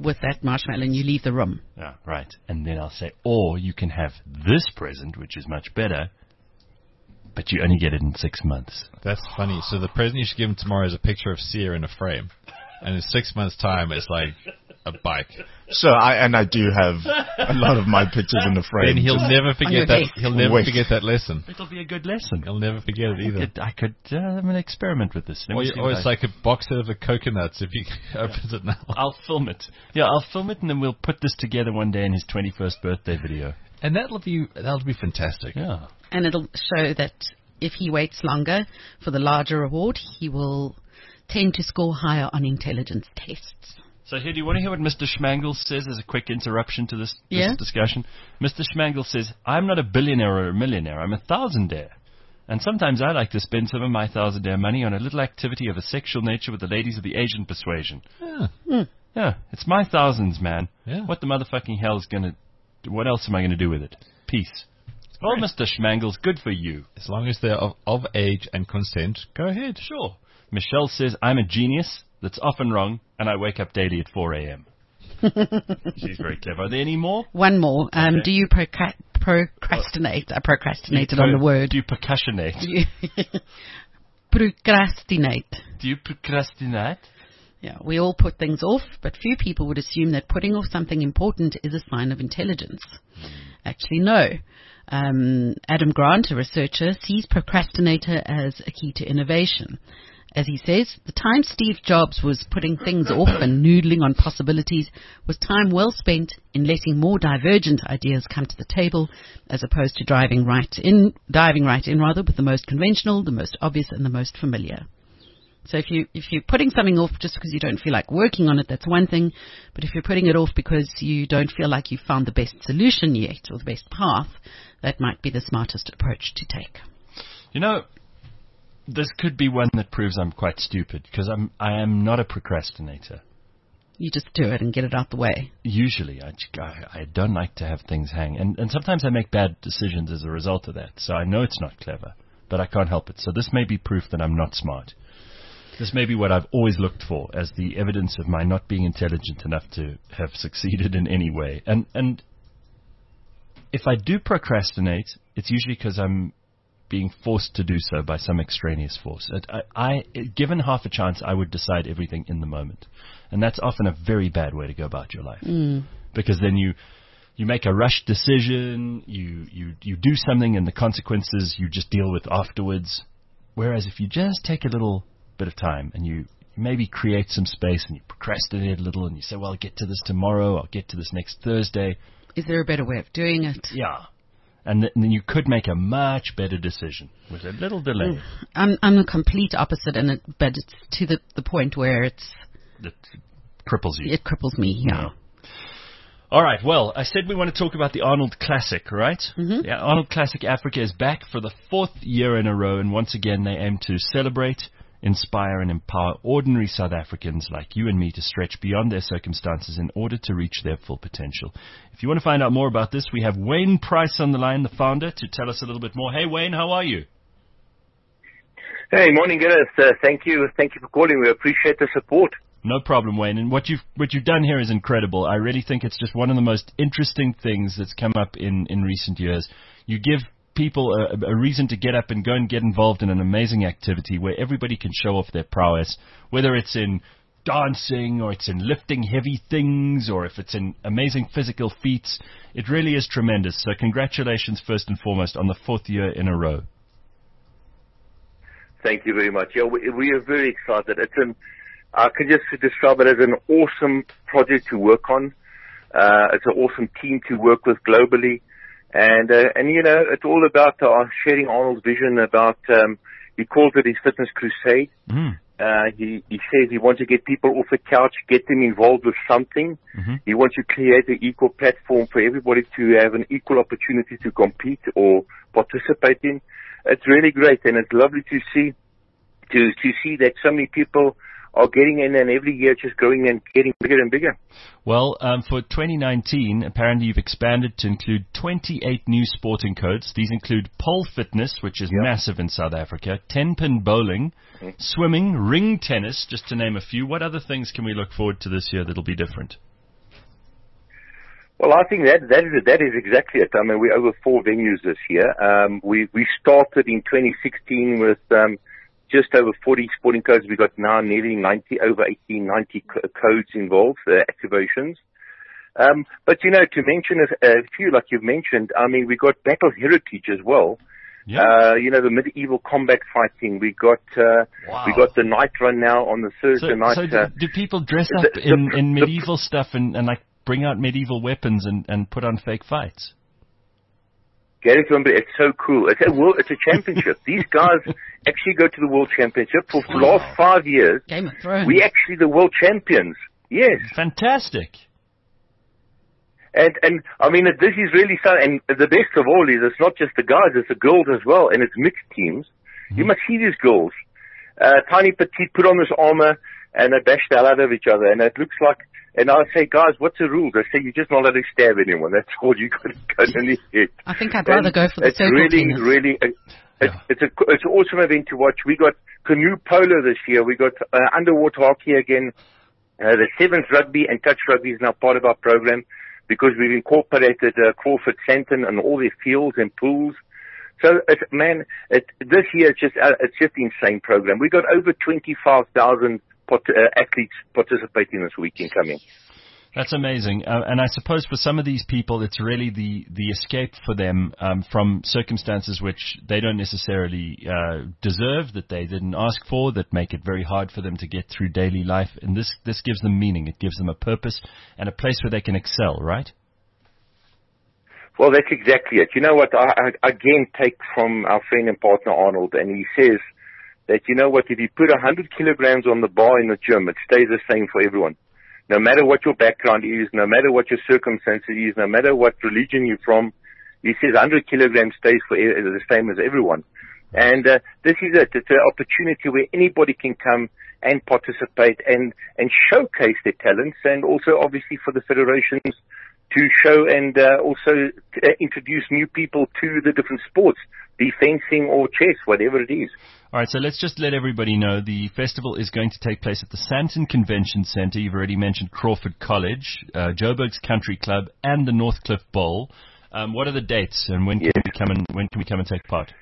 Speaker 5: with that marshmallow and you leave the room.
Speaker 2: Yeah, right. And then I'll say, or you can have this present, which is much better, but you only get it in 6 months.
Speaker 3: That's funny. So the present you should give him tomorrow is a picture of Sia in a frame. And in 6 months' time, it's like a bike.
Speaker 4: So I do have a lot of my pictures in the frame.
Speaker 3: And he'll never forget that. He'll never forget that lesson.
Speaker 2: It'll be a good lesson.
Speaker 3: He'll never forget it either.
Speaker 2: I could I'm gonna experiment with this.
Speaker 3: Or it's like a box out of the coconuts if he opens it now.
Speaker 2: I'll film it. Yeah, I'll film it, and then we'll put this together one day in his 21st birthday video.
Speaker 3: And that'll be fantastic.
Speaker 2: Yeah.
Speaker 5: And it'll show that if he waits longer for the larger reward, he will tend to score higher on intelligence tests.
Speaker 2: So here, do you want to hear what Mr. Schmangel says as a quick interruption to this discussion? Mr. Schmangel says, I'm not a billionaire or a millionaire, I'm a thousandaire. And sometimes I like to spend some of my thousandaire money on a little activity of a sexual nature with the ladies of the Asian persuasion. Yeah, it's my thousands, man.
Speaker 3: Yeah.
Speaker 2: What the motherfucking hell is going to... What else am I going to do with it? Peace. Well, Mr. Schmangels, good for you.
Speaker 3: As long as they're of age and consent, go ahead.
Speaker 2: Sure. Michelle says, I'm a genius that's often wrong, and I wake up daily at 4 a.m. She's very clever. Are there any more?
Speaker 5: One more.
Speaker 2: Okay.
Speaker 5: Do you procrastinate? I procrastinated on the word.
Speaker 2: Do you percussionate?
Speaker 5: Procrastinate.
Speaker 2: Do you procrastinate?
Speaker 5: Yeah, we all put things off, but few people would assume that putting off something important is a sign of intelligence. Actually, no. Adam Grant, a researcher, sees procrastinator as a key to innovation. As he says, the time Steve Jobs was putting things off and noodling on possibilities was time well spent in letting more divergent ideas come to the table, as opposed to diving right in with the most conventional, the most obvious, and the most familiar. So if you're putting something off just because you don't feel like working on it, that's one thing. But if you're putting it off because you don't feel like you've found the best solution yet or the best path, that might be the smartest approach to take.
Speaker 2: You know, this could be one that proves I'm quite stupid, because I am not a procrastinator.
Speaker 5: You just do it and get it out the way.
Speaker 2: Usually, I don't like to have things hang. And sometimes I make bad decisions as a result of that. So I know it's not clever, but I can't help it. So this may be proof that I'm not smart. This may be what I've always looked for as the evidence of my not being intelligent enough to have succeeded in any way. And if I do procrastinate, it's usually because I'm being forced to do so by some extraneous force. Given half a chance, I would decide everything in the moment. And that's often a very bad way to go about your life. Because then you make a rushed decision, you do something, and the consequences you just deal with afterwards. Whereas if you just take a little bit of time and you maybe create some space and you procrastinate a little and you say, well, I'll get to this tomorrow, I'll get to this next Thursday.
Speaker 5: Is there a better way of doing it?
Speaker 2: Yeah. And then you could make a much better decision with a little delay.
Speaker 5: I'm the complete opposite, but it's to the point where it
Speaker 2: cripples you.
Speaker 5: It cripples me, yeah.
Speaker 2: All right, well, I said we want to talk about the Arnold Classic, right?
Speaker 5: Mm-hmm.
Speaker 2: The Arnold Classic Africa is back for the 4th year in a row, and once again they aim to celebrate, inspire and empower ordinary South Africans like you and me to stretch beyond their circumstances in order to reach their full potential. If you want to find out more about this, we have Wayne Price on the line, the founder, to tell us a little bit more. Hey, Wayne, how are you?
Speaker 7: Hey, morning, Guinness. Thank you for calling. We appreciate the support.
Speaker 2: No problem, Wayne. And what you've done here is incredible. I really think it's just one of the most interesting things that's come up in recent years. You give people a reason to get up and go and get involved in an amazing activity where everybody can show off their prowess, whether it's in dancing or it's in lifting heavy things or if it's in amazing physical feats. It really is tremendous. So congratulations first and foremost on the 4th year in a row.
Speaker 7: Thank you very much. Yeah, we are very excited. I can just describe it as an awesome project to work on. It's an awesome team to work with globally. And you know, it's all about sharing Arnold's vision about, he calls it his fitness crusade. He says he wants to get people off the couch, get them involved with something. He wants to create an equal platform for everybody to have an equal opportunity to compete or participate in. It's really great, and it's lovely to see that so many people are getting in, and every year just growing and getting bigger and bigger.
Speaker 2: Well, for 2019, apparently you've expanded to include 28 new sporting codes. These include pole fitness, which is massive in South Africa, 10-pin bowling, swimming, ring tennis, just to name a few. What other things can we look forward to this year that'll be different?
Speaker 7: Well, I think that is exactly it. I mean, we're over 4 venues this year. We started in 2016 with just over 40 sporting codes. We got now nearly 90 codes involved, activations. But to mention a few, like you've mentioned, I mean, we got Battle Heritage as well.
Speaker 2: Yeah.
Speaker 7: The medieval combat fighting. We got the night run now on the Thursday night.
Speaker 2: So do people dress up in medieval stuff and like bring out medieval weapons and put on fake fights?
Speaker 7: Gary, remember, it's so cool. It's a championship. These guys actually go to the World Championship. For the last 5 years,
Speaker 5: Game of Thrones.
Speaker 7: we actually the world champions. Yes.
Speaker 2: Fantastic.
Speaker 7: And I mean, this is really so, and the best of all is it's not just the guys, it's the girls as well, and it's mixed teams. Mm-hmm. You must see these girls. Tiny petite, put on this armor, and they bash the hell out of each other, and it looks like, and I say, guys, what's the rules? I say, you're just not allowed to stab anyone. That's all you got to hit.
Speaker 5: I think I'd rather go for the circle tennis. It's an awesome event to watch. We got canoe polo this year. We got underwater hockey again. The sevens rugby and touch rugby is now part of our program because we've incorporated Crawford Santon and all their fields and pools. So, this year it's just insane program. We got over 25,000 athletes participating this weekend coming.
Speaker 2: That's amazing. And I suppose for some of these people, it's really the escape for them from circumstances which they don't necessarily deserve, that they didn't ask for, that make it very hard for them to get through daily life. And this gives them meaning. It gives them a purpose and a place where they can excel, right?
Speaker 7: Well, that's exactly it. You know what? I again take from our friend and partner Arnold, and he says that, you know what, if you put 100 kilograms on the bar in the gym, it stays the same for everyone. No matter what your background is, no matter what your circumstances is, no matter what religion you're from, he says 100 kilograms stays for the same as everyone. And this is it. It's an opportunity where anybody can come and participate and showcase their talents, and also obviously for the federations to show and also introduce new people to the different sports, be fencing or chess, whatever it is.
Speaker 2: All right, so let's just let everybody know the festival is going to take place at the Sandton Convention Centre. You've already mentioned Crawford College, Joburg's Country Club, and the Northcliffe Bowl. What are the dates, and when can we come and take part?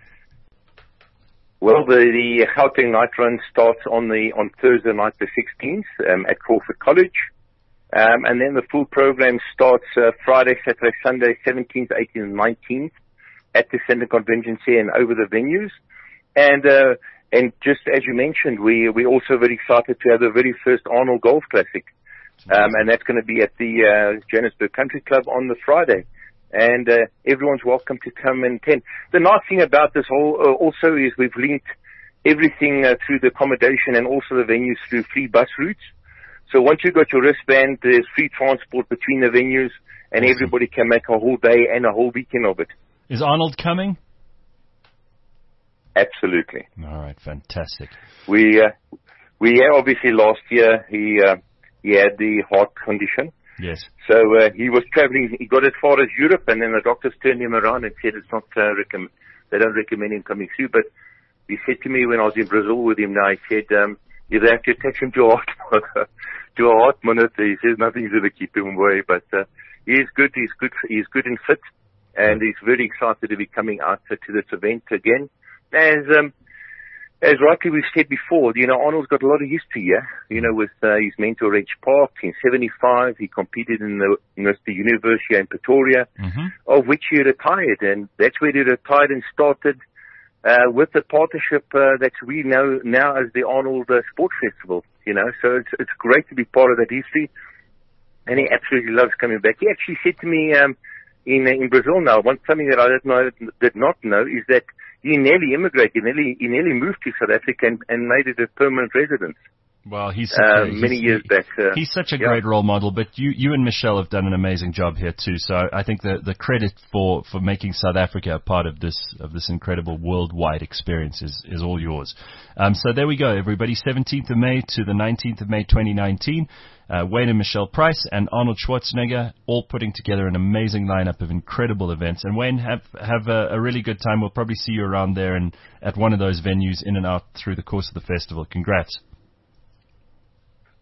Speaker 7: Well, the Gauteng Night Run starts on Thursday night, the 16th, at Crawford College. And then the full program starts Friday, Saturday, Sunday, 17th, 18th, and 19th at the Centre Convention Centre and over the venues. And just as you mentioned, we're also very excited to have the very first Arnold Golf Classic. And that's going to be at the Johannesburg Country Club on the Friday. And everyone's welcome to come and attend. The nice thing about this whole also is we've linked everything through the accommodation and also the venues through free bus routes. So once you've got your wristband, there's free transport between the venues, and everybody can make a whole day and a whole weekend of it.
Speaker 2: Is Arnold coming?
Speaker 7: Absolutely.
Speaker 2: All right, fantastic.
Speaker 7: We obviously last year he had the heart condition.
Speaker 2: Yes.
Speaker 7: So he was traveling. He got as far as Europe, and then the doctors turned him around and said it's not they don't recommend him coming through. But he said to me when I was in Brazil with him, now he said if they have to attach him to a heart monitor, he says nothing's going to keep him away. But he is good. He's good and fit, and he's very excited to be coming out to this event again. As rightly we've said before, Arnold's got a lot of history here. With his mentor, Reg Park, in 75, he competed in the University in Pretoria, of which he retired, and that's where he retired and started with the partnership that we know now as the Arnold Sport Festival. So it's great to be part of that history, and he absolutely loves coming back. He actually said to me in Brazil now, something that I did not know is that he nearly immigrated. He nearly moved to South Africa and made it a permanent residence.
Speaker 2: Well, he's
Speaker 7: many years back.
Speaker 2: He's such a great role model, but you and Michelle have done an amazing job here too. So I think the credit for making South Africa a part of this incredible worldwide experience is all yours. So there we go, everybody. 17th of May to the 19th of May 2019. Wayne and Michelle Price and Arnold Schwarzenegger all putting together an amazing lineup of incredible events. And Wayne, have a really good time. We'll probably see you around there and at one of those venues in and out through the course of the festival. Congrats.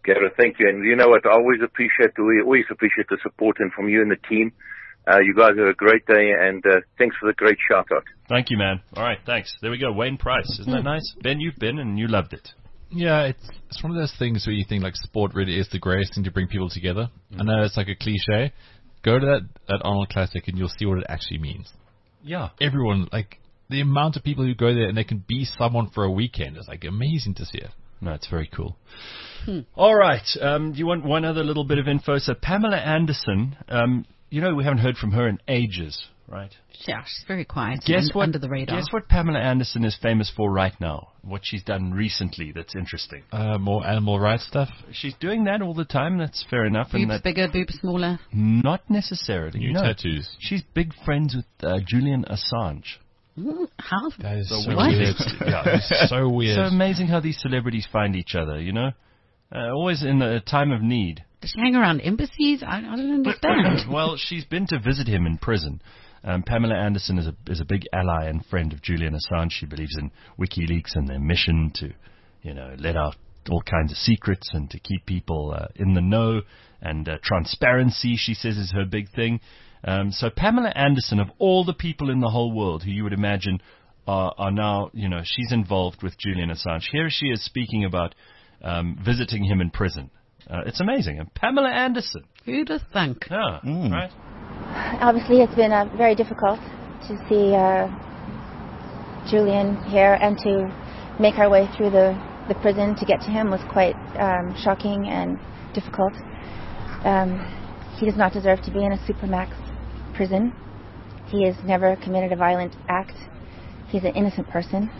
Speaker 7: Gareth, thank you. And you know what? We always appreciate the support and from you and the team. You guys have a great day, and thanks for the great shout-out.
Speaker 2: Thank you, man. All right, thanks. There we go. Wayne Price. Isn't that nice? Ben, you've been and you loved it.
Speaker 3: Yeah, it's one of those things where you think like sport really is the greatest thing to bring people together. I know it's like a cliche. Go to that Arnold Classic and you'll see what it actually means.
Speaker 2: Yeah.
Speaker 3: Everyone, like the amount of people who go there and they can be someone for a weekend is like amazing to see it.
Speaker 2: No, it's very cool. All right. Do you want one other little bit of info? So Pamela Anderson, we haven't heard from her in ages, right?
Speaker 5: Yeah, she's very quiet.
Speaker 2: Guess what?
Speaker 5: Under the radar.
Speaker 2: Guess what Pamela Anderson is famous for right now? What she's done recently that's interesting.
Speaker 3: More animal rights stuff?
Speaker 2: She's doing that all the time. That's fair enough.
Speaker 5: Boobs bigger, boobs smaller?
Speaker 2: Not necessarily.
Speaker 3: New tattoos.
Speaker 2: She's big friends with Julian Assange.
Speaker 5: How?
Speaker 3: That is so
Speaker 5: what?
Speaker 3: weird. Yeah, it's so weird.
Speaker 2: So amazing how these celebrities find each other, always in a time of need.
Speaker 5: Does she hang around embassies? I don't understand.
Speaker 2: Well, she's been to visit him in prison. Pamela Anderson is a big ally and friend of Julian Assange. She believes in WikiLeaks and their mission to, let out all kinds of secrets and to keep people in the know. And transparency, she says, is her big thing. So Pamela Anderson, of all the people in the whole world who you would imagine are now, she's involved with Julian Assange. Here she is speaking about visiting him in prison. It's amazing. And Pamela Anderson.
Speaker 5: Who'd have thunk?
Speaker 2: Yeah, right?
Speaker 8: Obviously, it's been very difficult to see Julian here, and to make our way through the prison to get to him was quite shocking and difficult. He does not deserve to be in a supermax prison. He has never committed a violent act. He's an innocent person.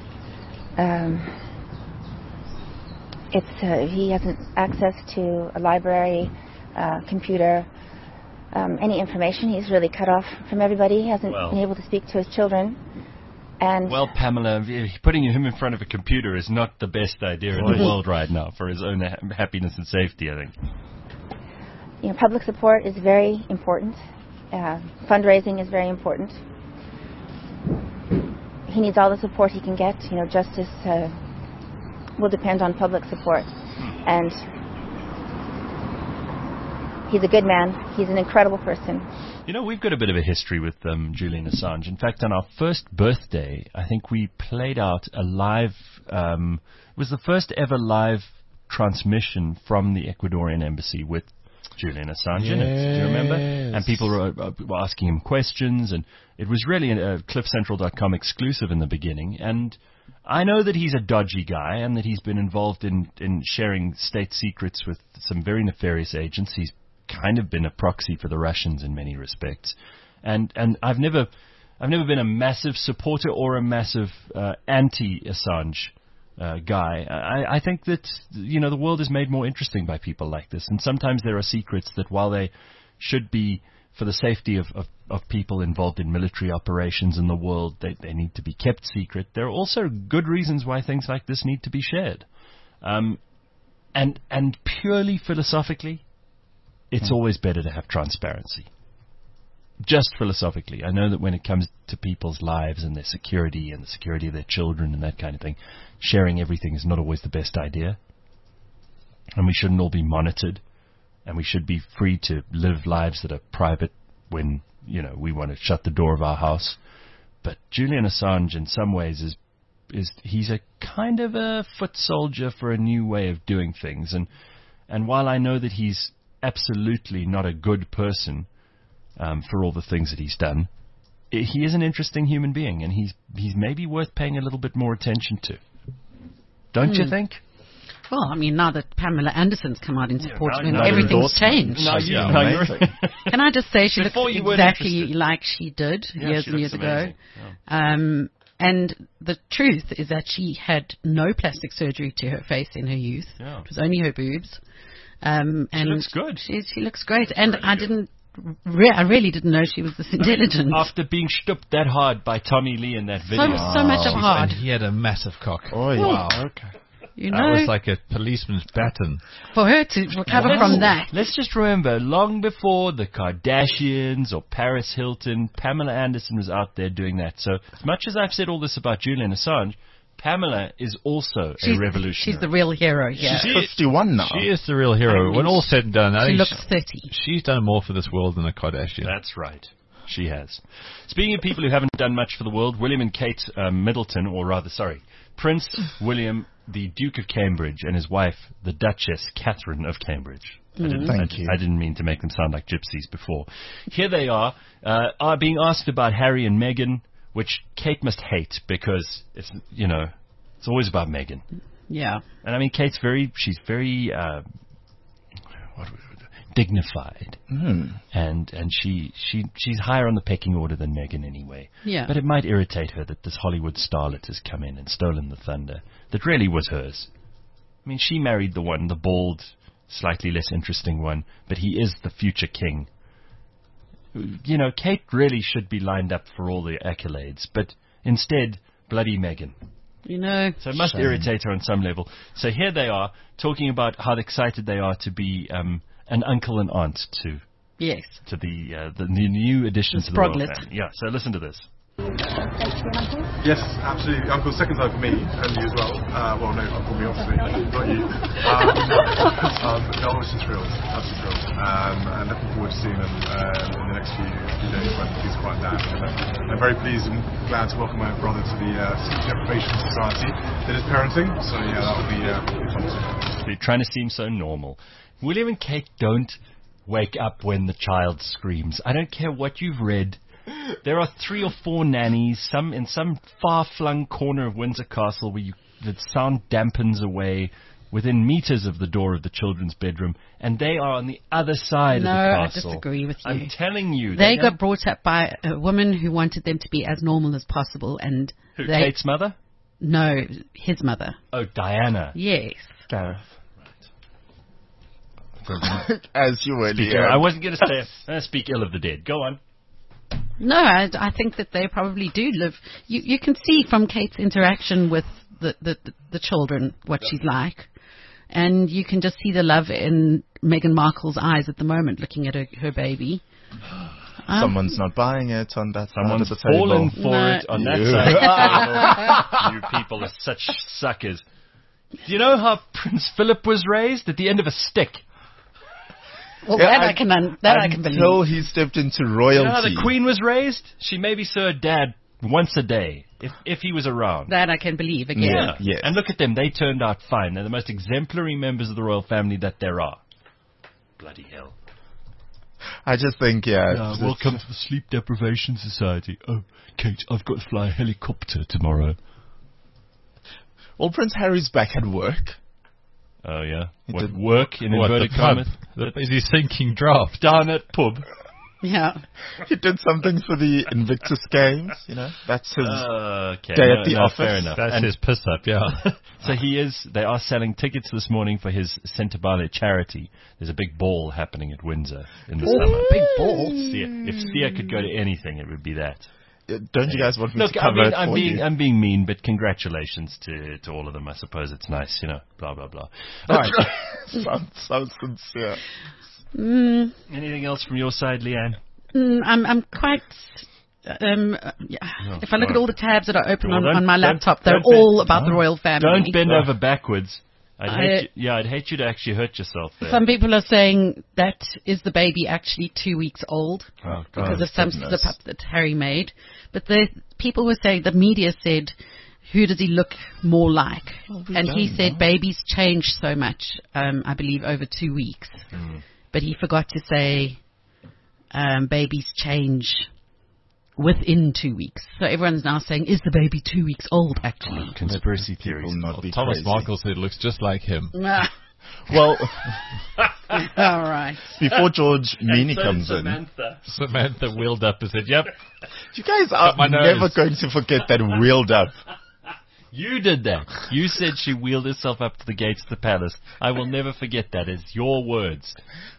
Speaker 8: He hasn't access to a library, computer, any information. He's really cut off from everybody. He hasn't been able to speak to his children. And
Speaker 2: Pamela, putting him in front of a computer is not the best idea in the world right now for his own happiness and safety, I think.
Speaker 8: Public support is very important. Fundraising is very important. He needs all the support he can get. Justice will depend on public support. And he's a good man. He's an incredible person.
Speaker 2: We've got a bit of a history with Julian Assange. In fact, on our first birthday, I think we played out a live, it was the first ever live transmission from the Ecuadorian embassy with Julian Assange in it. Do you remember? And people were asking him questions, and it was really a CliffCentral.com exclusive in the beginning. And I know that he's a dodgy guy and that he's been involved in sharing state secrets with some very nefarious agents. He's kind of been a proxy for the Russians in many respects. And I've never been a massive supporter or a massive anti-Assange guy. I think that, the world is made more interesting by people like this. And sometimes there are secrets that, while they should be for the safety of people involved in military operations in the world, they need to be kept secret. There are also good reasons why things like this need to be shared. And purely philosophically, it's always better to have transparency. Just philosophically. I know that when it comes to people's lives and their security and the security of their children and that kind of thing, sharing everything is not always the best idea. And we shouldn't all be monitored. And we should be free to live lives that are private when, we want to shut the door of our house. But Julian Assange, in some ways, he's a kind of a foot soldier for a new way of doing things. And while I know that he's absolutely not a good person, for all the things that he's done, he is an interesting human being, and he's maybe worth paying a little bit more attention to. Don't you think?
Speaker 5: Well, now that Pamela Anderson's come out in support of him, everything's changed. Can I just say she looks exactly like she did years and years ago. Yeah. And the truth is that she had no plastic surgery to her face in her youth. Yeah. It was only her boobs. And
Speaker 2: she looks good.
Speaker 5: She looks great. And I really didn't know she was this intelligent.
Speaker 2: After being stooped that hard by Tommy Lee in that video.
Speaker 5: So much of hard.
Speaker 3: And he had a massive cock.
Speaker 4: Oh, yeah. Wow.
Speaker 3: Okay. That was like a policeman's baton.
Speaker 5: For her to recover from that.
Speaker 2: Let's just remember, long before the Kardashians or Paris Hilton, Pamela Anderson was out there doing that. So as much as I've said all this about Julian Assange, Pamela is also a revolutionary.
Speaker 5: She's the real hero here.
Speaker 4: She's 51 now.
Speaker 3: She is the real hero. When all said and done, I
Speaker 5: She
Speaker 3: think
Speaker 5: looks 30.
Speaker 3: she's done more for this world than a Kardashian.
Speaker 2: That's right. She has. Speaking of people who haven't done much for the world, William and Kate Middleton, Prince William, the Duke of Cambridge, and his wife, the Duchess Catherine of Cambridge.
Speaker 4: Thank you.
Speaker 2: I didn't mean to make them sound like gypsies before. Here they are being asked about Harry and Meghan, which Kate must hate because it's always about Meghan.
Speaker 5: Yeah.
Speaker 2: And I mean, she's very dignified, and she's higher on the pecking order than Meghan anyway.
Speaker 5: Yeah.
Speaker 2: But it might irritate her that this Hollywood starlet has come in and stolen the thunder that really was hers. I mean, she married the bald, slightly less interesting one, but he is the future king. Kate really should be lined up for all the accolades, but instead, bloody Meghan. So it must irritate her on some level. So here they are, talking about how excited they are to be an uncle and aunt to the new addition to the royal family. Yeah, so listen to this.
Speaker 9: Yes, absolutely. Uncle, second time for me, and you as well. Well, no, Uncle me, obviously, not you. No, obviously thrilled, absolutely thrilled. And looking forward to seeing them in the next few days when things quiet down. And I'm very pleased and glad to welcome my brother to the Deprivation Society that is parenting. So yeah, that will be fun to see.
Speaker 2: They're trying to seem so normal. William and Kate don't wake up when the child screams. I don't care what you've read. There are 3 or 4 nannies, some in some far-flung corner of Windsor Castle where the sound dampens away within meters of the door of the children's bedroom, and they are on the other side of the castle.
Speaker 5: No, I disagree with you.
Speaker 2: I'm telling you.
Speaker 5: They got brought up by a woman who wanted them to be as normal as possible. And
Speaker 2: who, Kate's mother?
Speaker 5: No, his mother.
Speaker 2: Oh, Diana.
Speaker 5: Yes.
Speaker 4: Gareth. As you were,
Speaker 2: I wasn't going to say it. I'm going to speak ill of the dead. Go on.
Speaker 5: No, I think that they probably do live. You can see from Kate's interaction with the children what she's like, and you can just see the love in Meghan Markle's eyes at the moment, looking at her baby.
Speaker 4: Someone's not buying it on that side of the table.
Speaker 2: Someone's fallen for it on that side of the table. You people are such suckers. Do you know how Prince Philip was raised? At the end of a stick.
Speaker 5: Well, I can believe.
Speaker 4: Until he stepped into royalty.
Speaker 2: You know how the Queen was raised? She maybe saw her dad once a day, if he was around.
Speaker 5: That I can believe, again.
Speaker 2: Yeah. Yes. And look at them. They turned out fine. They're the most exemplary members of the royal family that there are. Bloody hell.
Speaker 4: I just think,
Speaker 2: welcome to the Sleep Deprivation Society. Oh, Kate, I've got to fly a helicopter tomorrow.
Speaker 4: Well, Prince Harry's back at work.
Speaker 2: Oh, yeah? What, work in inverted commas?
Speaker 3: Is he sinking draft?
Speaker 2: Down at pub.
Speaker 5: Yeah.
Speaker 4: He did something for the Invictus Games, That's his day at the office.
Speaker 2: Fair enough.
Speaker 3: That's his piss up, yeah.
Speaker 2: So they are selling tickets this morning for his Centibale charity. There's a big ball happening at Windsor in the summer.
Speaker 5: Big ball?
Speaker 2: If Sia could go to anything, it would be that.
Speaker 4: Don't you guys want me to cover it for you?
Speaker 2: I'm being mean, but congratulations to all of them. I suppose it's nice, blah, blah, blah.
Speaker 4: Right. Sounds sincere.
Speaker 2: Anything else from your side, Leanne?
Speaker 5: I'm quite... if I look at all the tabs that are open on my laptop, they're all about the royal family.
Speaker 2: Don't bend over backwards. I'd hate you to actually hurt yourself there.
Speaker 5: Some people are saying that is the baby actually 2 weeks old because of some slip-up that Harry made. But the people were saying, the media said, who does he look more like? And he said babies change so much, I believe, over 2 weeks. But he forgot to say babies change within 2 weeks. So everyone's now saying, is the baby 2 weeks old, actually?
Speaker 2: Conspiracy theories.
Speaker 3: Thomas Markle said it looks just like him.
Speaker 4: Well,
Speaker 5: all right.
Speaker 4: Before George Meany comes
Speaker 3: Samantha wheeled up and said, yep.
Speaker 4: You guys are never going to forget that wheeled up.
Speaker 2: You did that. You said she wheeled herself up to the gates of the palace. I will never forget that. It's your words.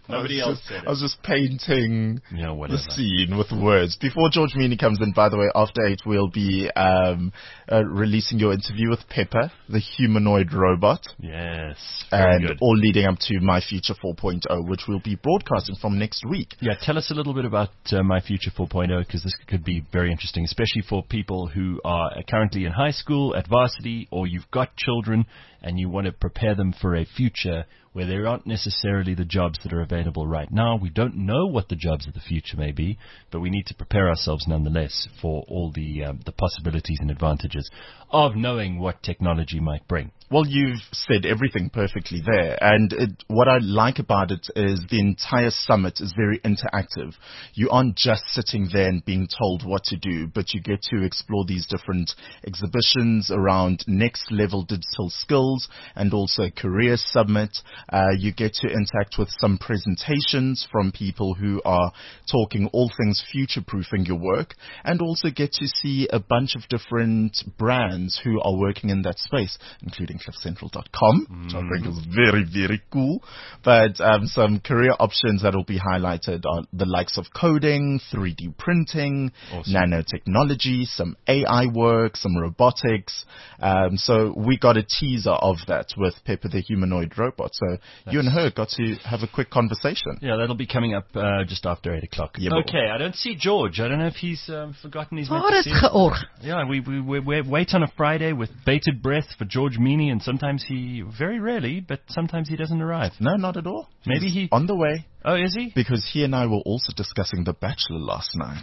Speaker 2: Nobody else said it.
Speaker 4: I was just painting
Speaker 2: whatever.
Speaker 4: the scene with words. Before George Meany comes in, by the way, after 8 we'll be releasing your interview with Pepper, the humanoid robot.
Speaker 2: Yes.
Speaker 4: And
Speaker 2: good.
Speaker 4: all leading up to My Future 4.0, which we'll be broadcasting from next week.
Speaker 2: Yeah, tell us a little bit about My Future 4.0, because this could be very interesting, especially for people who are currently in high school, at varsity, or you've got children and you want to prepare them for a future where there aren't necessarily the jobs that are available right now. We don't know what the jobs of the future may be, but we need to prepare ourselves nonetheless for all the possibilities and advantages of knowing what technology might bring.
Speaker 4: Well, you've said everything perfectly there. And what I like about it is the entire summit is very interactive. You aren't just sitting there and being told what to do, but you get to explore these different exhibitions around next level digital skills and also career summit. You get to interact with some presentations from people who are talking all things future-proofing your work, and also get to see a bunch of different brands who are working in that space, including cliffcentral.com, which I think is very, very cool. But some career options that will be highlighted are the likes of coding, 3D printing, nanotechnology, some AI work, some robotics. So we got a teaser of that with Pepper the humanoid robot. So you and her got to have a quick conversation.
Speaker 2: Yeah, that'll be coming up just after 8 o'clock.
Speaker 4: Yeah,
Speaker 2: okay, I don't see George. I don't know if he's forgotten his name. Yeah, we wait on a Friday with bated breath for George Meany, and sometimes very rarely, but sometimes he doesn't arrive.
Speaker 4: No, not at all.
Speaker 2: Maybe
Speaker 4: he's on the way.
Speaker 2: Oh, is he?
Speaker 4: Because he and I were also discussing The Bachelor last night.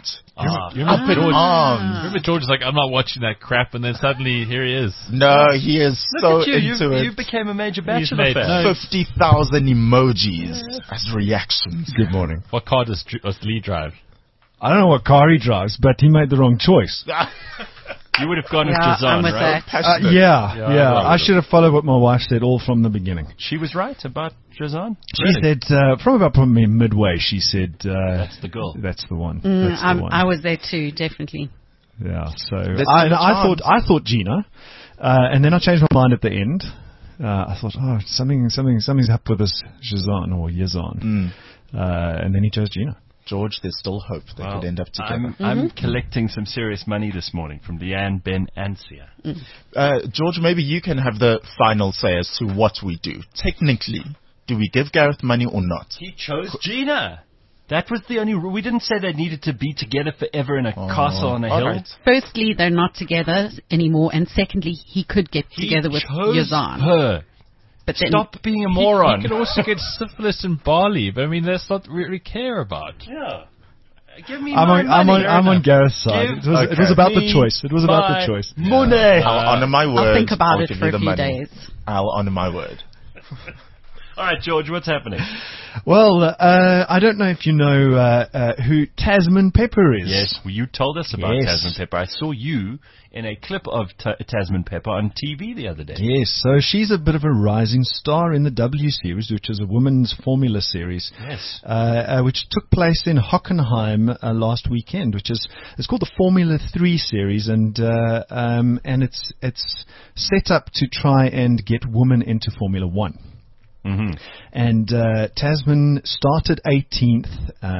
Speaker 3: Remember George is like, I'm not watching that crap, and then suddenly here he is.
Speaker 4: No, he is so into it.
Speaker 2: You became a major Bachelor fan.
Speaker 4: 50,000 emojis as reactions.
Speaker 10: Good morning.
Speaker 3: What car does Lee drive?
Speaker 10: I don't know what car he drives, but he made the wrong choice.
Speaker 2: You would have gone with Jazan, right?
Speaker 10: I should have followed what my wife said all from the beginning.
Speaker 2: She was right about Jazan?
Speaker 10: She said, from midway, she said...
Speaker 2: that's the girl.
Speaker 10: That's the one.
Speaker 5: I was there too, definitely.
Speaker 10: Yeah, so I thought Gina, and then I changed my mind at the end. I thought, something's up with this Jazan or Yazan. And then he chose Gina.
Speaker 4: George, there's still hope they could end up together.
Speaker 2: I'm collecting some serious money this morning from Leanne, Ben, and Sia.
Speaker 4: George, maybe you can have the final say as to what we do. Technically, do we give Gareth money or not?
Speaker 2: He chose Gina. That was the only rule. We didn't say they needed to be together forever in a castle on a hill.
Speaker 4: Right.
Speaker 5: Firstly, they're not together anymore, and secondly, he could get together with Yazan.
Speaker 2: Her. But stop being a moron.
Speaker 3: He could also get syphilis in Bali, but I mean, that's not really care about.
Speaker 2: Yeah. Give me
Speaker 10: I'm on Gareth's side. It was about the choice. It was about the choice.
Speaker 2: Money.
Speaker 4: I'll honor my word.
Speaker 5: I'll think about it for a few days.
Speaker 4: I'll honor my word.
Speaker 2: All right, George, what's happening?
Speaker 10: Well, I don't know if you know who Tasman Pepper is.
Speaker 2: Yes, well, you told us about Tasman Pepper. I saw you in a clip of Tasman Pepper on TV the other day.
Speaker 10: Yes, so she's a bit of a rising star in the W Series, which is a women's formula series.
Speaker 2: Yes.
Speaker 10: Which took place in Hockenheim last weekend, it's called the Formula 3 series, and it's set up to try and get women into Formula 1.
Speaker 2: Mm-hmm.
Speaker 10: And Tasman started 18th,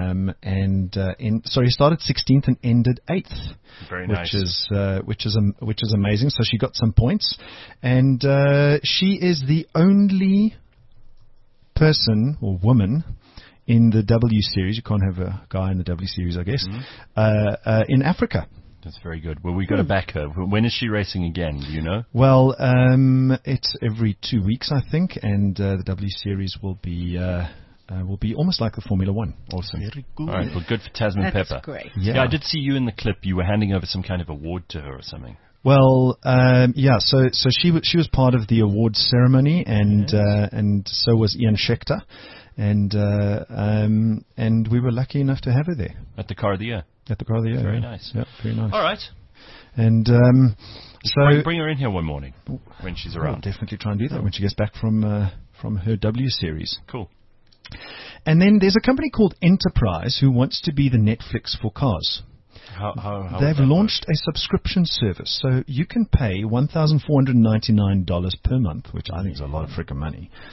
Speaker 10: started 16th and ended 8th.
Speaker 2: Very nice.
Speaker 10: Which is amazing. So she got some points, and she is the only person or woman in the W Series. You can't have a guy in the W Series, I guess. Mm-hmm. In Africa.
Speaker 2: That's very good. Well, we've got to back her. When is she racing again? Do you know?
Speaker 10: Well, it's every 2 weeks, I think, and the W Series will be almost like the Formula 1.
Speaker 2: Awesome. Very good. All right. Well, good for Tasman Pepper.
Speaker 5: That's great.
Speaker 2: Yeah, I did see you in the clip. You were handing over some kind of award to her or something.
Speaker 10: Well, So she was part of the awards ceremony, and so was Ian Schechter, and we were lucky enough to have her there
Speaker 2: at the Car of the Year.
Speaker 10: At the Car of the Year.
Speaker 2: Very nice.
Speaker 10: Yeah, very nice.
Speaker 2: All right.
Speaker 10: And
Speaker 2: bring her in here one morning when she's around.
Speaker 10: I'll definitely try and do that when she gets back from her W Series.
Speaker 2: Cool.
Speaker 10: And then there's a company called Enterprise who wants to be the Netflix for cars.
Speaker 2: How
Speaker 10: They've launched a subscription service, so you can pay $1,499 per month, which I think is a lot of freaking money.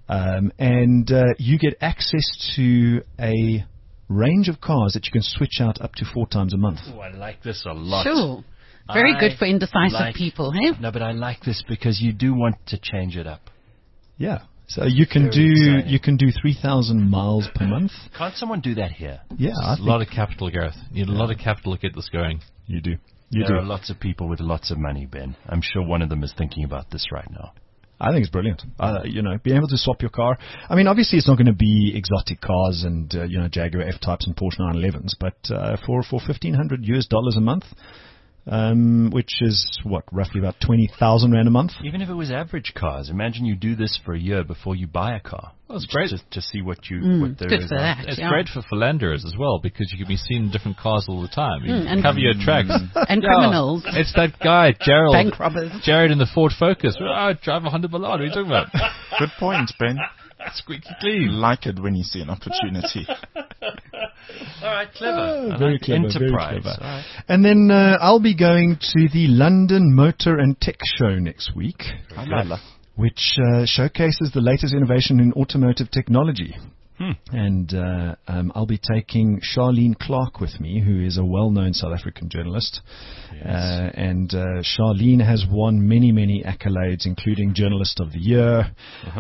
Speaker 10: and you get access to a range of cars that you can switch out up to 4 times a month.
Speaker 2: Oh, I like this a lot.
Speaker 5: Sure. Very good for indecisive people, hey?
Speaker 2: No, but I like this because you do want to change it up.
Speaker 10: Yeah. So you can do 3,000 miles per month.
Speaker 2: Can't someone do that here?
Speaker 10: Yeah,
Speaker 3: a lot of capital, Gareth. You need a lot of capital to get this going.
Speaker 10: You do.
Speaker 2: There are lots of people with lots of money, Ben. I'm sure one of them is thinking about this right now.
Speaker 10: I think it's brilliant. Being able to swap your car. I mean, obviously it's not going to be exotic cars and, Jaguar F-Types and Porsche 911s, but for $1,500 a month, which is, roughly about 20,000 Rand a month.
Speaker 2: Even if it was average cars, imagine you do this for a year before you buy a car.
Speaker 3: Well, it's great
Speaker 2: to see what there
Speaker 5: good
Speaker 2: is.
Speaker 5: for that,
Speaker 3: It's great for philanderers as well, because you can be seeing different cars all the time. You
Speaker 5: and
Speaker 3: cover your tracks.
Speaker 5: And criminals.
Speaker 3: It's that guy, Gerald.
Speaker 5: Bank robbers.
Speaker 3: Jared in the Ford Focus. I drive a Honda Ballade. What are you talking about?
Speaker 4: Good point, Ben.
Speaker 3: Squeaky clean.
Speaker 4: Like it when you see an opportunity.
Speaker 2: All right, clever.
Speaker 10: Very clever.
Speaker 2: Enterprise.
Speaker 10: Very clever.
Speaker 2: Right.
Speaker 10: And then I'll be going to the London Motor and Tech Show next week, which showcases the latest innovation in automotive technology. And I'll be taking Charlene Clark with me, who is a well-known South African journalist. Yes. And Charlene has won many, many accolades, including Journalist of the Year.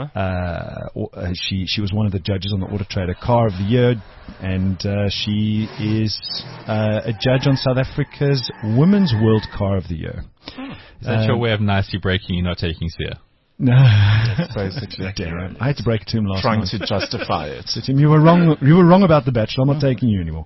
Speaker 10: She was one of the judges on the Auto Trader Car of the Year, and she is a judge on South Africa's Women's World Car of the Year.
Speaker 3: Is that your way of nicely breaking you're not taking Sia?
Speaker 10: No,
Speaker 4: that's basically
Speaker 10: damn. I had to break it to him last
Speaker 4: trying
Speaker 10: night.
Speaker 4: to justify it.
Speaker 10: So Tim, you were wrong. You were wrong about The Bachelor. I'm not taking you anymore.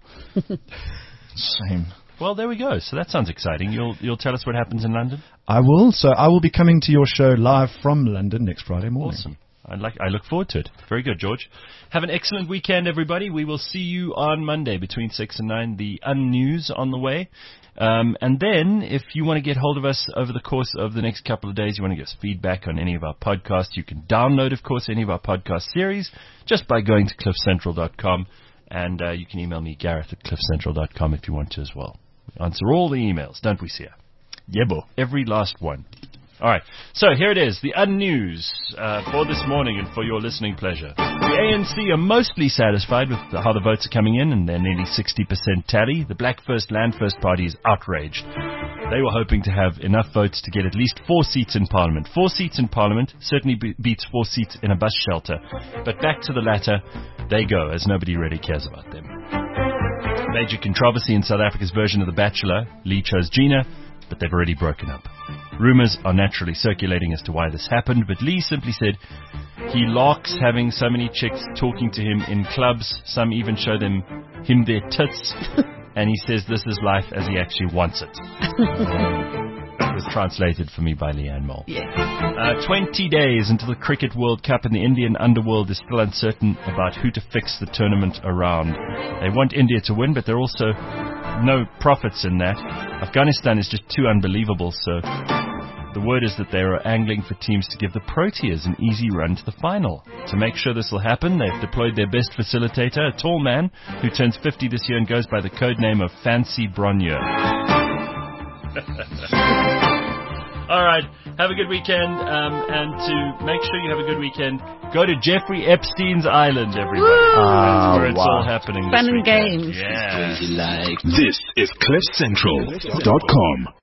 Speaker 4: Shame.
Speaker 2: Well, there we go. So that sounds exciting. You'll tell us what happens in London?
Speaker 10: I will. So I will be coming to your show live from London next Friday morning.
Speaker 2: Awesome. I look forward to it. Very good, George. Have an excellent weekend, everybody. We will see you on Monday between 6 and 9. The Unnews on the way. And then, if you want to get hold of us over the course of the next couple of days, you want to give us feedback on any of our podcasts, you can download, of course, any of our podcast series just by going to cliffcentral.com. And you can email me, Gareth@cliffcentral.com, if you want to as well. We answer all the emails, don't we, Sia?
Speaker 4: Yeah, bo.
Speaker 2: Every last one. All right, so here it is, the Unnews for this morning and for your listening pleasure. The ANC are mostly satisfied with how the votes are coming in, and they're nearly 60% tally. The Black First, Land First party is outraged. They were hoping to have enough votes to get at least 4 seats in Parliament. 4 seats in Parliament certainly beats 4 seats in a bus shelter. But back to the latter, they go, as nobody really cares about them. Major controversy in South Africa's version of The Bachelor. Lee chose Gina, but they've already broken up. Rumours are naturally circulating as to why this happened, but Lee simply said he larks having so many chicks talking to him in clubs. Some even show him their tits, and he says this is life as he actually wants it. It was translated for me by Leanne Mole.
Speaker 5: Yeah.
Speaker 2: 20 days until the Cricket World Cup, and the Indian underworld is still uncertain about who to fix the tournament around. They want India to win, but there are also no profits in that. Afghanistan is just too unbelievable, so the word is that they are angling for teams to give the Proteas an easy run to the final. To make sure this will happen, they've deployed their best facilitator, a tall man who turns 50 this year and goes by the code name of Fancy Bronyer. All right, have a good weekend, and to make sure you have a good weekend, go to Jeffrey Epstein's Island, everybody. That's where it's all happening.
Speaker 5: Fun and
Speaker 2: weekend.
Speaker 5: games.
Speaker 2: Yeah.
Speaker 1: This is CliffCentral.com.